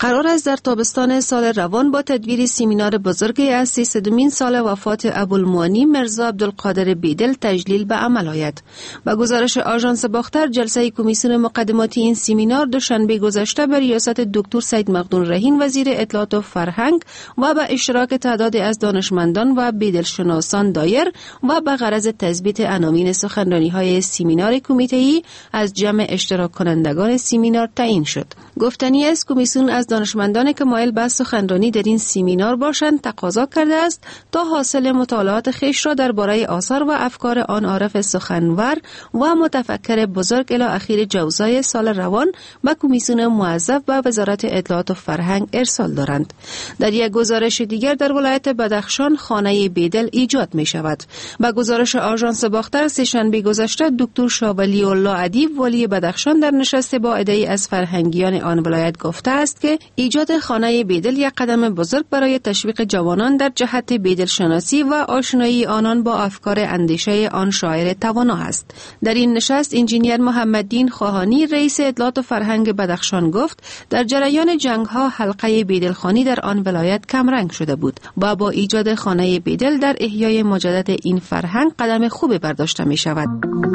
نیز در تابستان سال روان با تدبیر سیمینار بزرگی از سیصدمین سال وفات ابوالمعانی مرزا عبدالقادر بیدل تجلیل به عمل آید. با گزارش آژانس باختر، جلسه کمیسیون مقدماتی این سیمینار دوشنبه گذشته به ریاست دکتر سید مقدون رهین وزیر اطلاعات و فرهنگ و به اشتراک تعدادی از دانشمندان و بیدلشناسان دایر و به غرض تثبیت عناوین سخنرانی‌های سیمینار کمیته‌ای از جمع اشتراک کنندگان سیمینار تعیین شد. گفتنی است کمیسیون از دانشمندانی که مایل به سخنرانی در این سیمینار باشند تقاضا کرده است تا حاصل مطالعات خویش را درباره آثار و افکار آن عارف سخنور و متفکر بزرگ الی اخیر جوزای سال روان به کمیسیون موظف به وزارت اطلاعات و فرهنگ ارسال دارند. در یک گزارش دیگر در ولایت بدخشان خانه بیدل ایجاد می شود. با گزارش آژانس باختر سه‌شنبه گذشته دکتر شاولی الله ادیب ولی بدخشان در نشست با عده‌ای از فرهنگیان آن ولایت گفته است که ایجاد خانه بیدل یک قدم بزرگ برای تشویق جوانان در جهت بیدل شناسی و آشنایی آنان با افکار اندیشه آن شاعر توانا است. در این نشست انجینیر محمددین خواهانی رئیس اطلاعات و فرهنگ بدخشان گفت در جریان جنگ ها حلقه بیدل خانی در آن ولایت کمرنگ شده بود و با ایجاد خانه بیدل در احیای مجدد این فرهنگ قدم خوبی برداشته می شود.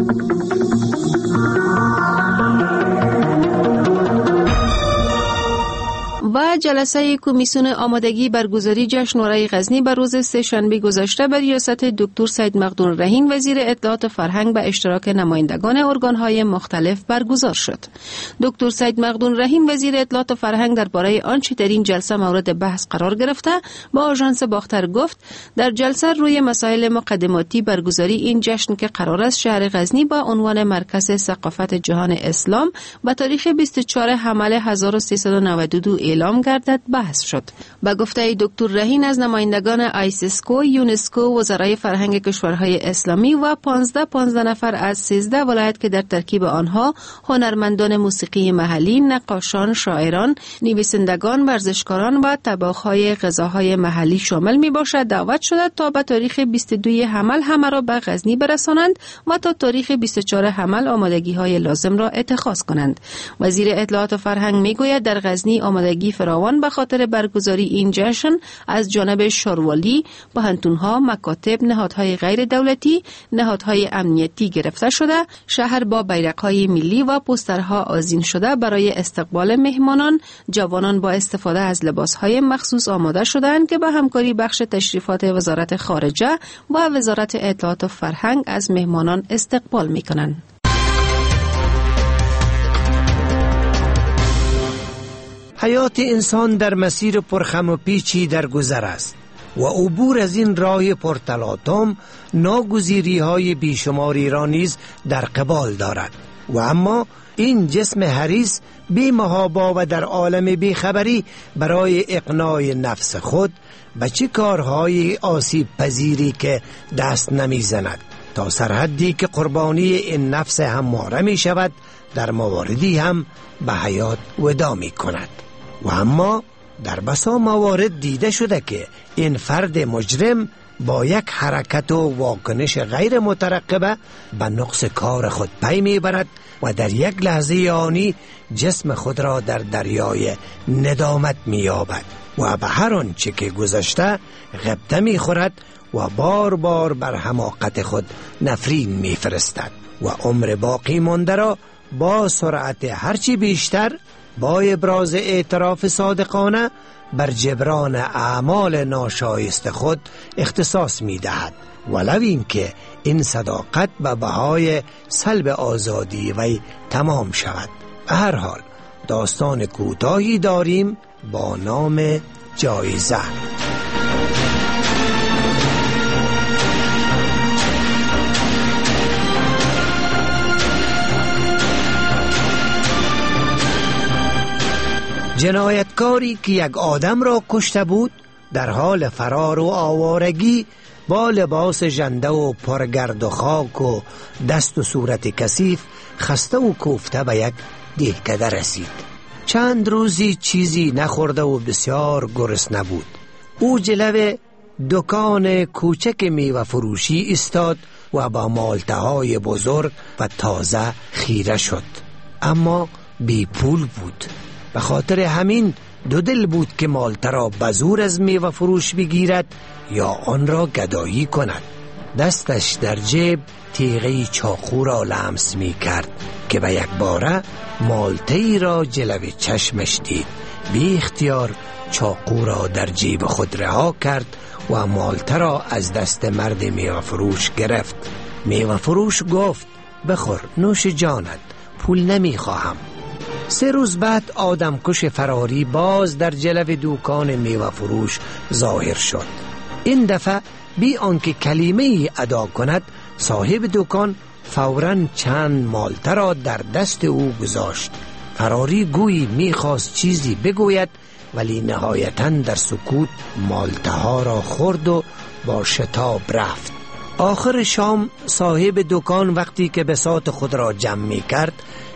و جلسه کمیسیون آمادگی برگزاری جشنواره غزنی بر روز سه‌شنبه گذشته بر ریاست دکتر سید مقدون رهین وزیر اطلاعات و فرهنگ به اشتراک نمایندگان ارگان‌های مختلف برگزار شد. دکتر سید مقدون رهین وزیر اطلاعات و فرهنگ درباره آنچه در این جلسه مورد بحث قرار گرفته با آژانس باختر گفت در جلسه روی مسائل مقدماتی برگزاری این جشن که قرار است شهر غزنی با عنوان مرکز ثقافت جهان اسلام به تاریخ بیست و چهارم حمل هزار و سیصد و نود و دو اعلام گردد بحث شد. با گفته دکتر رهین از نمایندگان آیسیسکو، یونسکو، وزرای فرهنگ کشورهای اسلامی و پانزده پانزده نفر از سیزده ولایت که در ترکیب آنها هنرمندان موسیقی محلی، نقاشان، شاعران، نویسندگان، ورزشکاران و طباخ‌های غذاهای محلی شامل می باشد دعوت شده تا به تاریخ بیست و دوم حمل همه را به غزنی برسانند و تا تاریخ بیست و چهارم حمل آمادگی‌های لازم را اتخاذ کنند. وزیر اطلاعات و فرهنگ میگوید در غزنی آمادگی فراوان به خاطر برگزاری این جشن از جانب شاروالی، پوهنتون‌ها، مکاتب، نهادهای غیر دولتی، نهادهای امنیتی گرفته شده، شهر با بیرق‌های ملی و پوسترها آذین شده برای استقبال مهمانان. جوانان با استفاده از لباسهای مخصوص آماده شدند که به همکاری بخش تشریفات وزارت خارجه و وزارت اطلاعات و فرهنگ از مهمانان استقبال می‌کنند. حیات انسان در مسیر پرخم و پیچی در گذر است و عبور از این راه پرتلاطم ناگزیری های بیشماری را نیز در قبال دارد و اما این جسم حریص بی محابا و در عالم بیخبری برای اقناع نفس خود به چه کارهای آسیب پذیری که دست نمی زند تا سرحدی که قربانی این نفس همواره می شود در مواردی هم به حیات وداع می کند. و اما در بسا موارد دیده شده که این فرد مجرم با یک حرکت و واکنش غیر مترقبه به نقص کار خود پی میبرد و در یک لحظه آنی جسم خود را در دریای ندامت مییابد و به هر آنچه که گذشته غبطه میخورد و بار بار بر حماقت خود نفرین میفرستد و عمر باقی مانده را با سرعت هرچی بیشتر با ابراز اعتراف صادقانه بر جبران اعمال ناشایست خود اختصاص می دهد ولو این که این صداقت به بهای سلب آزادی وی تمام شود. به هر حال داستان کوتاهی داریم با نام جایزه. جنایتکاری که یک آدم را کشته بود در حال فرار و آوارگی با لباس ژنده و پرگرد و خاک و دست و صورت کثیف خسته و کوفته به یک دهکده رسید. چند روزی چیزی نخورده و بسیار گرسنه بود. او جلو دکان کوچک میوه فروشی ایستاد و با مالتهای بزرگ و تازه خیره شد، اما بی پول بود. به خاطر همین دو دل بود که مالته را به زور از میوه فروش بگیرد یا آن را گدایی کند. دستش در جیب تیغه چاقو را لمس می کرد که به یک باره مالته‌ای را جلوی چشمش دید. بی اختیار چاقو را در جیب خود رها کرد و مالته را از دست مرد میوه فروش گرفت. میوه فروش گفت بخور نوش جانت، پول نمی خواهم. سه روز بعد آدمکش فراری باز در جلو دکان میوه فروش ظاهر شد. این دفعه بی آنکه کلمه ای ادا کند صاحب دکان فوراً چند مالته را در دست او گذاشت. فراری گویی میخواست چیزی بگوید ولی نهایتاً در سکوت مالته ها را خورد و با شتاب رفت. آخر شام صاحب دکان وقتی که بساط خود را جمع می کرد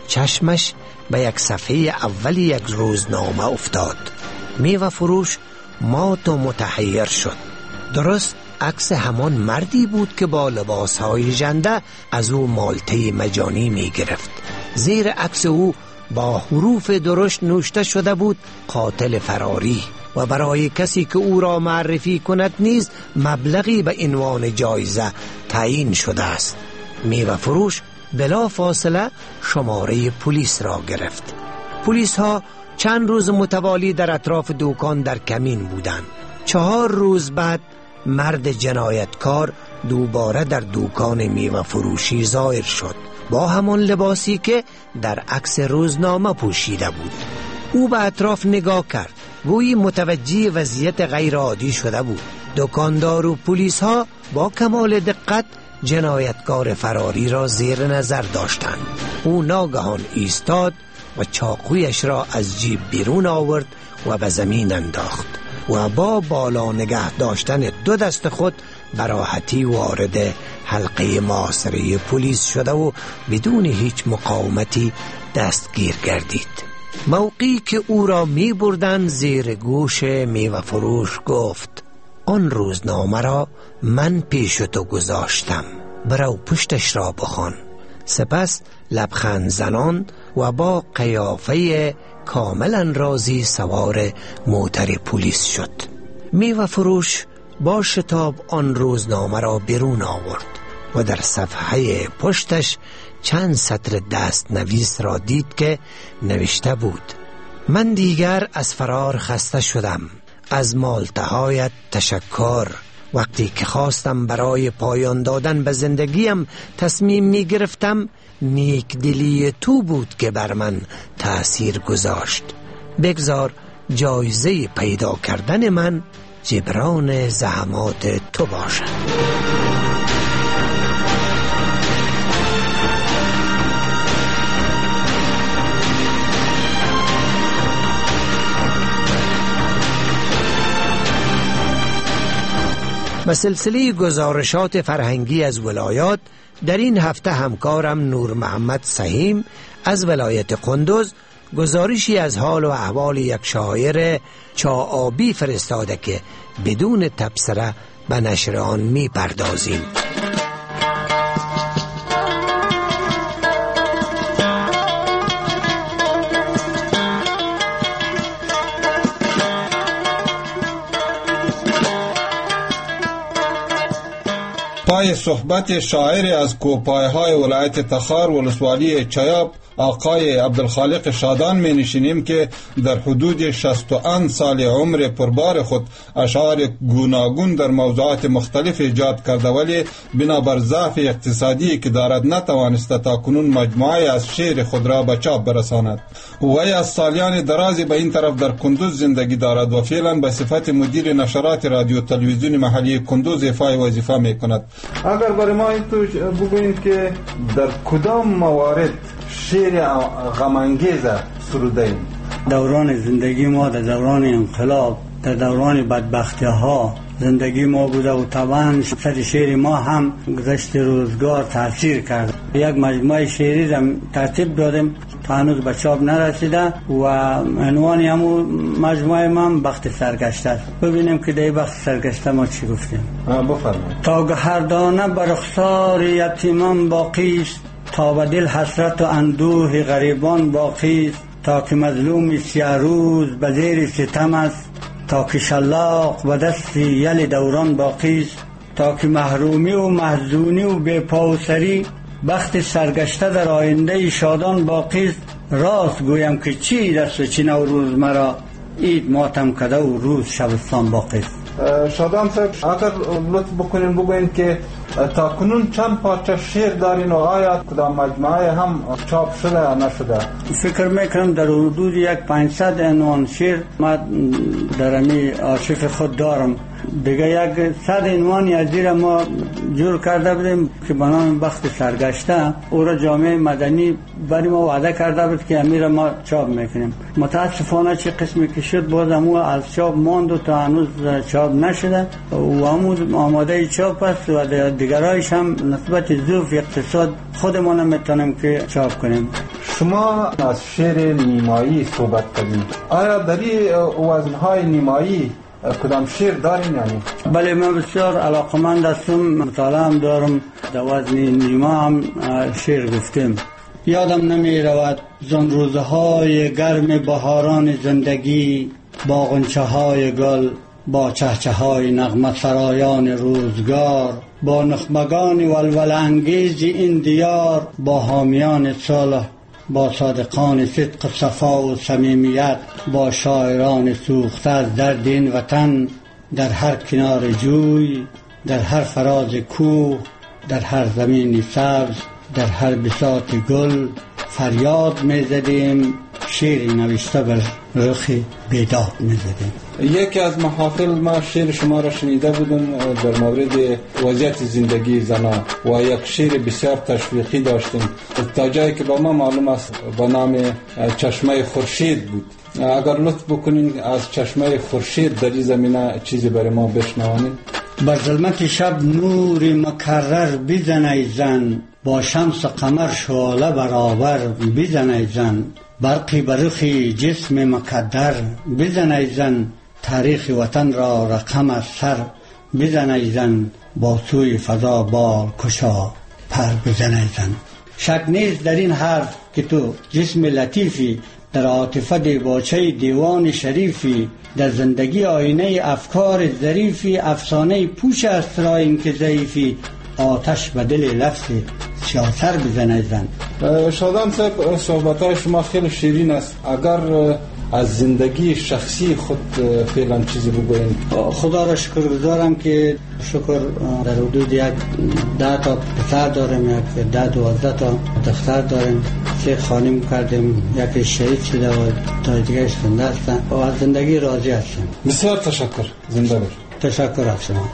چشمش به یک صفحه اول یک روزنامه افتاد. میوه فروش مات و متحیر شد. درست عکس همان مردی بود که با لباسهای ژنده از او مالته مجانی می گرفت. زیر عکس او با حروف درشت نوشته شده بود قاتل فراری و برای کسی که او را معرفی کند نیز مبلغی به عنوان جایزه تعیین شده است. میوه فروش بلا فاصله شماره پلیس را گرفت. پلیس ها چند روز متوالی در اطراف دکان در کمین بودند. چهار روز بعد مرد جنایتکار دوباره در دکان میوه فروشی ظاهر شد با همان لباسی که در عکس روزنامه پوشیده بود. او به اطراف نگاه کرد، گویی متوجه وضعیت غیر عادی شده بود. دکاندار و پلیس ها با کمال دقت جنایتکار فراری را زیر نظر داشتند. او ناگهان ایستاد و چاقویش را از جیب بیرون آورد و به زمین انداخت و با بالا نگه داشتن دو دست خود براحتی وارد حلقه محاصره پلیس شده و بدون هیچ مقاومتی دستگیر گردید. موقعی که او را می بردن زیر گوش میوه فروش گفت آن روزنامه را من پیش تو گذاشتم، برو پشتش را بخوان. سپس لبخند زنان و با قیافه کاملا راضی سوار موتر پلیس شد. میوه فروش با شتاب آن روزنامه را بیرون آورد و در صفحه پشتش چند سطر دست نویس را دید که نوشته بود من دیگر از فرار خسته شدم، از مالتهایت تشکر. وقتی که خواستم برای پایان دادن به زندگیم تصمیم می گرفتم، نیک دلی تو بود که بر من تأثیر گذاشت. بگذار جایزه پیدا کردن من جبران زحمات تو باشد. به سلسله گزارشات فرهنگی از ولایات در این هفته همکارم نور محمد سهیم از ولایت قندوز گزارشی از حال و احوال یک شاعر چاآبی فرستاده که بدون تبصره به نشر آن می پردازیم. پای صحبت شاعر از کوپایهای ولایت تخار ولسوالی چیاب آقای عبدالخالق شادان می نشینیم که در حدود شصت و اند سال عمر پربار خود اشعار گوناگون در موضوعات مختلف ایجاد کرده ولی بنابر ضعف اقتصادی که دارد نتوانسته تاکنون مجموعه از شعر خود را به چاپ برساند. وی از سالیان درازی به این طرف در کندوز زندگی دارد و فعلا به صفت مدیر نشرات رادیو تلویزیون محلی کندوز ایفای وظیفه می کند. اگر برای ما این تو بگویید که در کدام موارد شعر غمانگیز سروده ایم؟ دوران زندگی ما در دوران انقلاب، در دوران بدبختی ها زندگی ما بوده و طبعا صد شعر ما هم گذشت روزگار تاثیر کرد. یک مجموعه شعری را ترتیب دادیم تا هنوز به چاپ نرسیده و عنوان همون مجموعه من بخت سرگشته است. ببینیم که در بخت سرگشته ما چی گفتیم. بفرمایید. تا گهردانه بر رخسار یتیمان باقی است، تا به دل حسرت و اندوه غریبان باقی است، تا که مظلوم سیاه روز به زیر ستم است، تا که شلاق و دست یل دوران باقی است، تا که محرومی و محزونی و بپاوسری بخت سرگشته در آینده شادان باقی است. راست گویم که چی دست و چی نوروز مرا، عید ماتم کده و روز شبستان باقی است. شادان صاحب، اگر لطف بکنین بگوین که تا کنون چند پارچه شعر دارین و آیا کدام مجموعه هم چاپ شده یا نشده؟ فکر میکنم در حدود یک پانصد عنوان شعر ما در امی آرشیف خود دارم. دیگه یک صد عنوانی از زیر ما جور کرده بودیم که به نام بخت سرگشته، او را جامعه مدنی برای ما وعده کرده بود که امیر ما چاپ میکنیم. متاسفانه چه قسمی که شد باز امو از چاپ ماند و تا هنوز چاپ نشده و امو آماده چاپ است و دیگرایش هم نسبت ظروف اقتصاد خودمان هم میتونیم که چاپ کنیم. شما از شعر نیمایی صحبت کردید، آیا در این وزنهای نیمایی کدام شعر دارین یعنی؟ بله، من بسیار علاقمند هستم، مطالعه هم دارم، در وزن نیما هم شعر گفتم. یادم نمی رود زن روزهای گرم بهاران زندگی، با غنچه های گل، با چهچه های نغمه سرایان روزگار، با نخبگان ولول انگیز این دیار، با حامیان صلح، با صادقان صدق صفا و صمیمیت، با شاعران سوخته از درد این وطن، در هر کنار جوی، در هر فراز کوه، در هر زمین سبز، در هر بساط گل، فریاد میزدیم، شعری نوشته بر رخ بیداد میزدیم. یکی از محافل ما شعر شما را شنیده بودم در مورد وضعیت زندگی زنان و یک شعر بسیار تشویقی داشتیم تا جایی که با ما معلوم است با نام چشمه خورشید بود. اگر لطف بکنین از چشمه خورشید در این زمینه چیزی برای ما بشنوانید. بر ظلمت شب نوری مکرر بزن ای زن، با شمس قمر شعله برابر بزن ای زن، برقی برخی جسم مقدر بزن ای زن، تاریخ وطن را رقم از سر بزن ای زن، با سوی فضا بال کشا پر بزن ای زن. شک نیست در این حرف که تو جسم لطیفی، در عاطفه دیباچه دیوان شریفی، در زندگی آینه افکار ظریفی، افسانه پوش است را این که ضعیفی، آتش به دل لفظ سیاسر بزنه زن. شادان صاحب، صحبت‌های شما خیلی شیرین است. اگر از زندگی شخصی خود فعلا چیزی بگوین. خدا را شکر گذارم که شکر در حدود یک ده تا پسر دارم، یک ده دوازده تا دختر دارم، سه خانم کردیم، یک شهید شده و تا دیگه زنده هستن و از زندگی راضی هستم. بسیار تشکر. زنده باشید. تشکر از شما.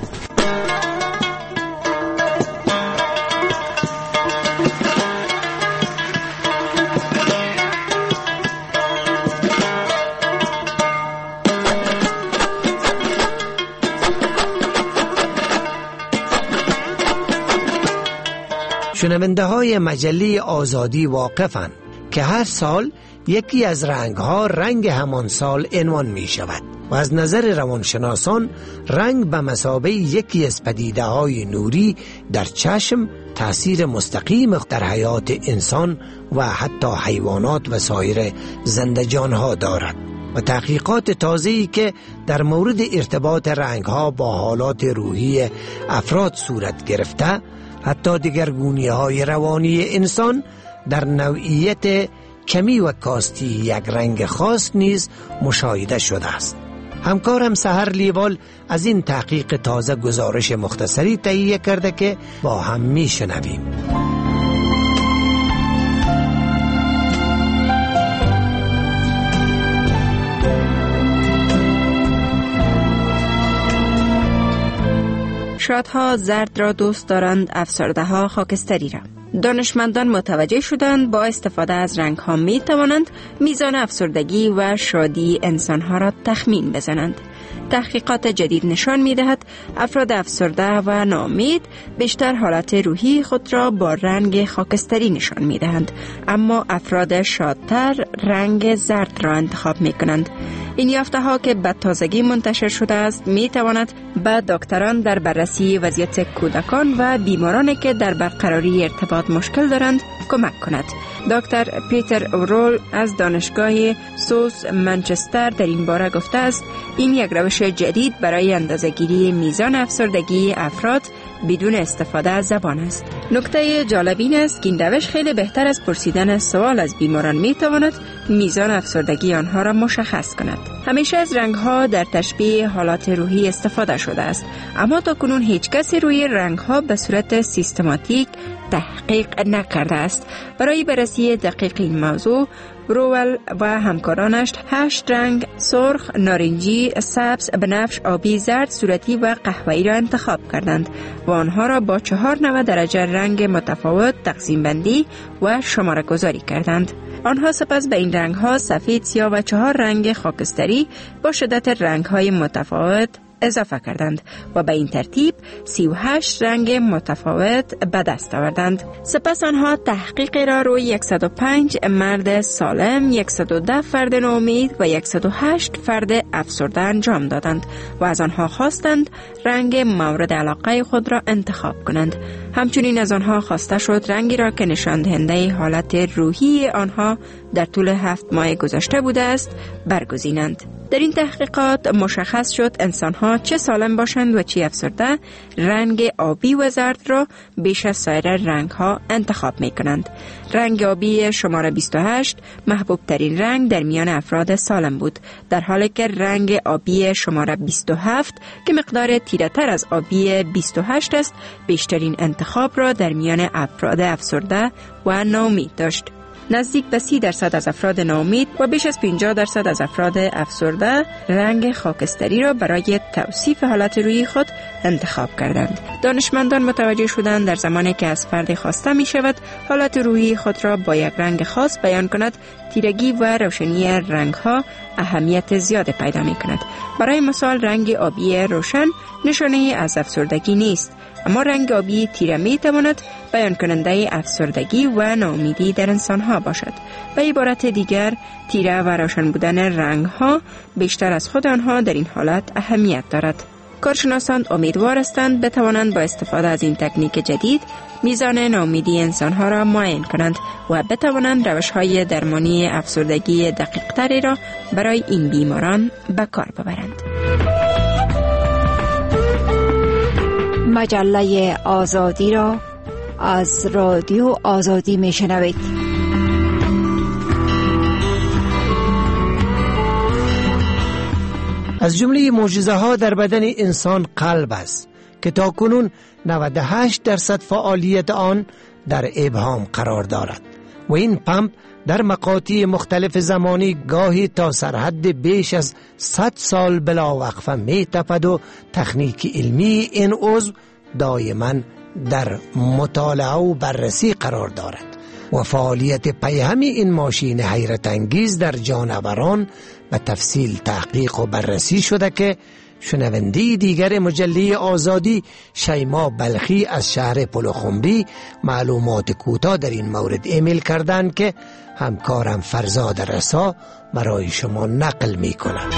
شنونده های مجله آزادی واقفند که هر سال یکی از رنگ ها رنگ همان سال عنوان می شود و از نظر روانشناسان رنگ به مثابه یکی از پدیده های نوری در چشم تأثیر مستقیم در حیات انسان و حتی حیوانات و سایر زندجان ها دارد و تحقیقات تازه‌ای که در مورد ارتباط رنگ ها با حالات روحی افراد صورت گرفته حتی دگرگونی های روانی انسان در نوعیت کمی و کاستی یک رنگ خاص نیز مشاهده شده است. همکارم سحر لیوال از این تحقیق تازه گزارش مختصری تهیه کرده که با هم می شنویم. شادها زرد را دوست دارند، افسرده ها خاکستری را. دانشمندان متوجه شدند با استفاده از رنگ ها می توانند میزان افسردگی و شادی انسان ها را تخمین بزنند. تحقیقات جدید نشان می دهد افراد افسرده و ناامید بیشتر حالت روحی خود را با رنگ خاکستری نشان می دهند، اما افراد شادتر رنگ زرد را انتخاب می کنند. این یافته ها که به تازگی منتشر شده است می تواند به دکتران در بررسی وضعیت کودکان و بیمارانی که در برقراری ارتباط مشکل دارند کمک کند. دکتر پیتر اورول از دانشگاه سوس منچستر در این باره گفته است این یک روش جدید برای اندازه‌گیری میزان افسردگی افراد بدون استفاده از زبان است. نکته جالب این است که این روش خیلی بهتر از پرسیدن سوال از بیماران می تواند میزان افسردگی آنها را مشخص کند. همیشه از رنگ‌ها در تشبیه حالات روحی استفاده شده است، اما تاکنون هیچ کسی روی رنگ‌ها به صورت سیستماتیک تحقیق نکرده است. برای بررسی دقیق این موضوع رول و همکارانش هشت رنگ سرخ، نارنجی، سبز، بنفش، آبی، زرد، صورتی و قهوه‌ای را انتخاب کردند و آنها را با چهار نوع درجه رنگ متفاوت تقسیم بندی و شماره گذاری کردند. آنها سپس به این رنگ‌ها سفید، سیاه و چهار رنگ خاکستری با شدت رنگ‌های متفاوت اضافه کردند و به این ترتیب سی و هشت رنگ متفاوت به دست آوردند. سپس آنها تحقیق را روی صد و پنج مرد سالم، صد و ده فرد ناامید و صد و هشت فرد افسرده انجام دادند و از آنها خواستند رنگ مورد علاقه خود را انتخاب کنند. همچنین از آنها خواسته شد رنگی را که نشان دهنده حالت روحی آنها در طول هفت ماه گذشته بوده است برگزینند. در این تحقیقات مشخص شد انسان‌ها چه سالم باشند و چه افسرده رنگ آبی و زرد را بیش از سایر رنگ‌ها انتخاب می‌کنند. رنگ آبی شماره بیست و هشت محبوب ترین رنگ در میان افراد سالم بود، در حالی که رنگ آبی شماره بیست و هفت که مقدار تیره‌تر از آبی بیست و هشت است بیشترین انتخاب را در میان افراد افسرده و ناامید داشت. نزدیک به سی درصد از افراد ناامید و بیش از پنجاه درصد از افراد افسرده رنگ خاکستری را برای توصیف حالت روحی خود انتخاب کردند. دانشمندان متوجه شدند در زمانی که از فرد خواسته می شود حالت روحی خود را با یک رنگ خاص بیان کند، تیرگی و روشنی رنگ ها اهمیت زیاد پیدا می کند. برای مثال رنگ آبی روشن نشانه از افسردگی نیست، اما رنگ آبی تیره می تواند بیان کننده افسردگی و ناامیدی در انسان ها باشد. به عبارت دیگر تیره و روشن بودن رنگ ها بیشتر از خود آنها در این حالت اهمیت دارد. کارشناسان امیدوار هستند بتوانند با استفاده از این تکنیک جدید میزان ناامیدی انسان ها را معاین کنند و بتوانند روش های درمانی افسردگی دقیق تری را برای این بیماران به کار ببرند. مجله آزادی را از رادیو آزادی میشنوید. از جمله معجزه ها در بدن انسان قلب است که تاکنون نود و هشت درصد فعالیت آن در ابهام قرار دارد و این پمپ در مقاطع مختلف زمانی گاهی تا سرحد بیش از صد سال بلا وقفه می تپد و تکنیک علمی این عضو دائما در مطالعه و بررسی قرار دارد و فعالیت پیهم این ماشین حیرت انگیز در جانوران به تفصیل تحقیق و بررسی شده که شنونده دیگر مجله آزادی شیما بلخی از شهر پلوخمری معلومات کوتاه در این مورد ایمیل کردند که همکارم فرزاد رسا برای شما نقل می کند.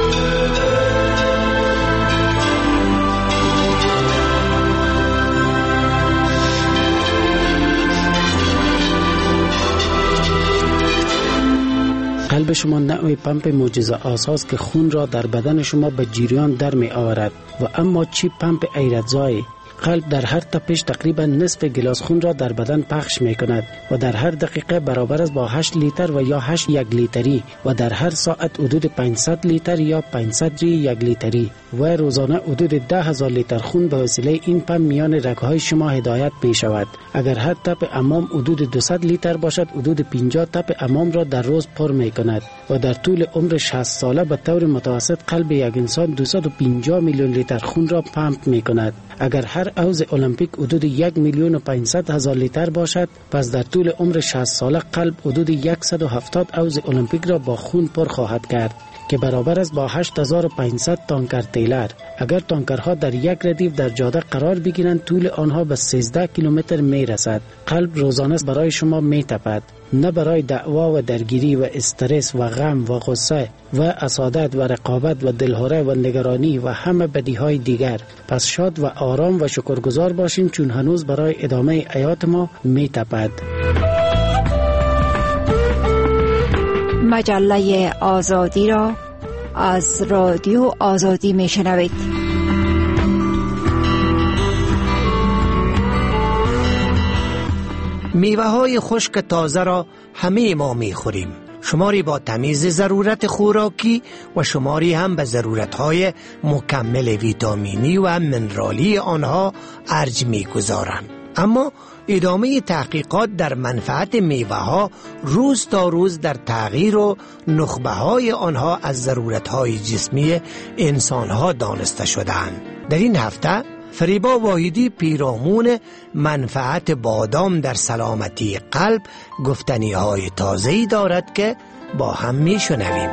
قلب شما نوع پمپ معجزه آساس که خون را در بدن شما به جریان در می آورد و اما چی پمپ ایرتزای؟ قلب در هر تپش تقریبا نصف گلاس خون را در بدن پخش می کند و در هر دقیقه برابر است با هشت لیتر و یا هشت یک لیتری و در هر ساعت حدود پانصد لیتر یا پانصد یک لیتری و روزانه حدود ده هزار لیتر خون به وسیله این پمپ میان رگ‌های شما هدایت می شود. اگر هر تپ امام حدود دویست لیتر باشد، حدود پنجاه تپ امام را در روز پر می کند و در طول عمر شصت ساله به طور متوسط قلب یک انسان دویست و پنجاه میلیون لیتر خون را پمپ می کند. اگر هر حوض المپیک حدود یک میلیون و پانصد هزار لیتر باشد، پس در طول عمر شصت ساله قلب حدود صد و هفتاد حوض المپیک را با خون پر خواهد کرد. که برابر است با هشت هزار و پانصد تانکر تیلر. اگر تانکرها در یک ردیف در جاده قرار بگیرند طول آنها به سیزده کیلومتر می رسد. قلب روزانه برای شما می تپد، نه برای دعوا و درگیری و استرس و غم و غصه و اسادت و رقابت و دلهره و نگرانی و همه بدیهای دیگر. پس شاد و آرام و شکرگزار باشیم چون هنوز برای ادامه حیات ما می تپد. مجله آزادی را از رادیو آزادی می شنوید. میوه های خشک تازه را همه ما می خوریم. شماری با تمیز ضرورت خوراکی و شماری هم به ضرورت های مکمل ویتامینی و منرالی آنها ارج می گذارند. اما ادامه تحقیقات در منفعت میوه ها روز تا روز در تغییر و نخبه های آنها از ضرورت های جسمی انسان ها دانسته شدند. در این هفته فریبا واحدی پیرامون منفعت بادام در سلامتی قلب گفتنی های تازه‌ای دارد که با هم می شنویم.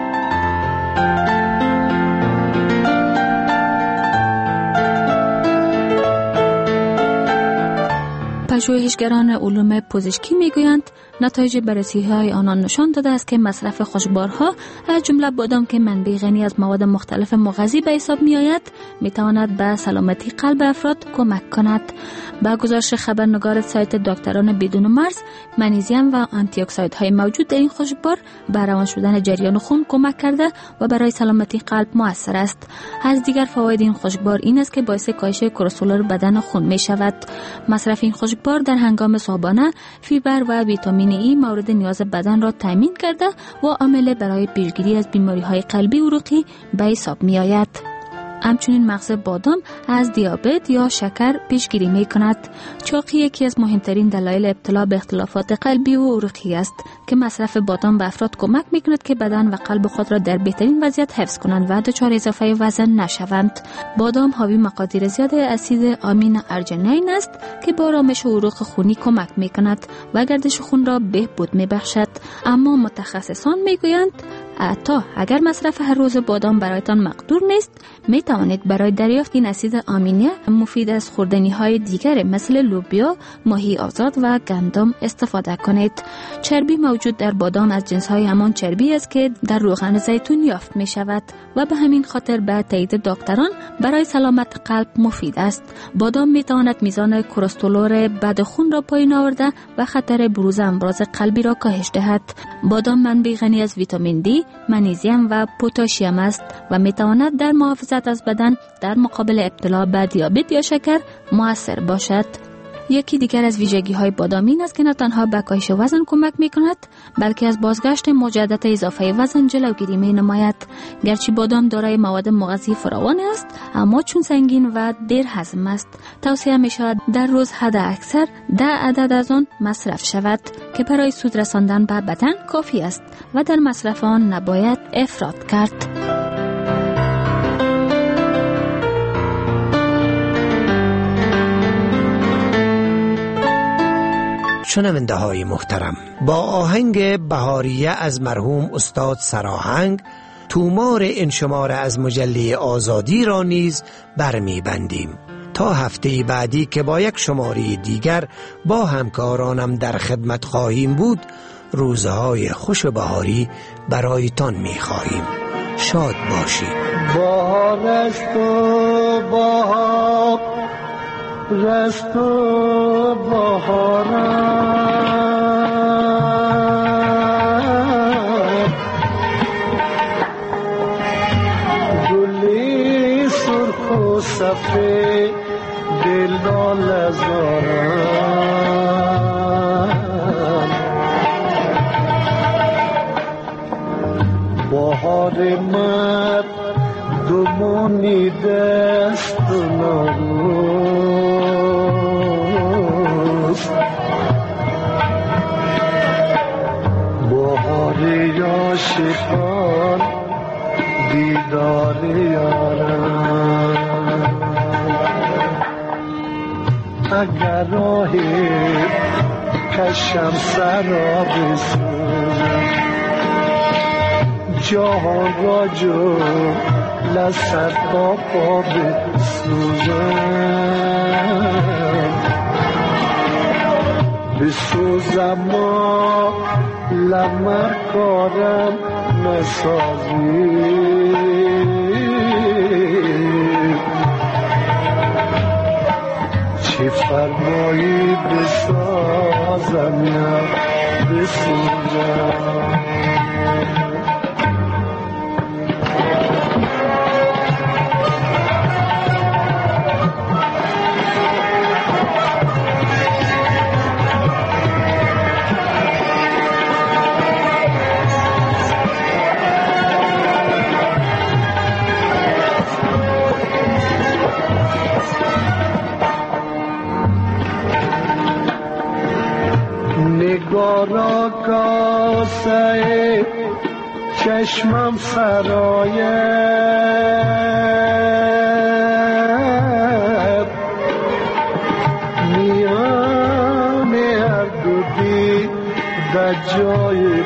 پژوهشگران علوم پزشکی میگویند نتایج بررسی‌های آنان نشان داده است که مصرف خوشبارها از جمله بادام که منبع غنی از مواد مختلف مغذی به حساب می‌آید می‌تواند به سلامتی قلب افراد کمک کند. با گزارش خبرنگار سایت دکتران بدون مرز، منیزیم و آنتی اکسیدهای موجود در این خوشبار به روان شدن جریان خون کمک کرده و برای سلامتی قلب مؤثر است. از دیگر فواید این خوشبار این است که باعث کاهش کلسترول بدن خون می‌شود. مصرف این خوشبار در هنگام صبحانه فیبر و ویتامین ای مورد نیاز بدن را تامین کرده و عامل برای پیشگیری از بیماری‌های قلبی و عروقی به حساب می‌آید. همچنین مغز بادام از دیابت یا شکر پیشگیری می کند. چاقی یکی از مهمترین دلایل ابتلا به اختلافات قلبی و عروقی است که مصرف بادام به افراد کمک می کند که بدن و قلب خود را در بهترین وضعیت حفظ کنند و دچار اضافه وزن نشوند. بادام حاوی مقادیر زیاد اسید آمین ارجنین است که با آرامش عروق خونی کمک می کند و گردش خون را بهبود می بخشد. اما متخصصان می گویند حتی اگر مصرف هر روز بادام برایتان مقدور نیست، می توانید برای دریافت این اسید آمینه مفید از خوردنی های دیگر مثل لوبیا، ماهی آزاد و گندم استفاده کنید. چربی موجود در بادام از جنس های همان چربی است که در روغن زیتون یافت می شود و به همین خاطر به تایید دکتران برای سلامت قلب مفید است. بادام می تواند میزان کلسترول بد خون را پایین آورده و خطر بروز امراض قلبی را کاهش دهد. بادام منبع غنی از ویتامین دی، منیزیم و پتاسیم است و می تواند در محافظت از بدن در مقابل ابتلا به دیابت یا شکر مؤثر باشد. یکی دیگر از ویژگی های بادام این است که نه تنها به کاهش وزن کمک می کند بلکه از بازگشت مجدد اضافه وزن جلوگیری می نماید. گرچه بادام دارای مواد مغذی فراوان است اما چون سنگین و دیر هضم است توصیه می شود در روز حد اکثر ده عدد از آن مصرف شود که برای سود رساندن به بدن کافی است و در مصرف آن نباید افراط کرد. شنونده های محترم، با آهنگ بهاریه از مرحوم استاد سراهنگ تومار این شماره از مجله آزادی را نیز برمی بندیم تا هفته بعدی که با یک شماره دیگر با همکارانم در خدمت خواهیم بود. روزهای خوش بهاری برایتان می خواهیم. شاد باشید. بهارست و بهار رست و بهارم گلی سرخ و سفید دلال زارم بهار مرد دمونی دست نروز بهاری عاشقان دیدار یارم اگر راهی کشم سرا بسوزم جهان را جو لسر تا پا بسوزم بسوزم ما لمر کارم نسازی چی فرمایی بسازم یا بسوزم نگارا کاسه چشمم سرایت میان هر دو دی در جای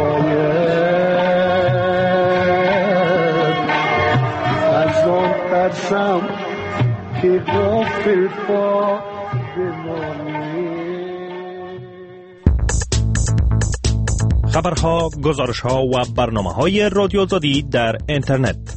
پایت از آن ترسم که غافل پا بمانی. خبرها، گزارشها و برنامه‌های رادیو آزادی در اینترنت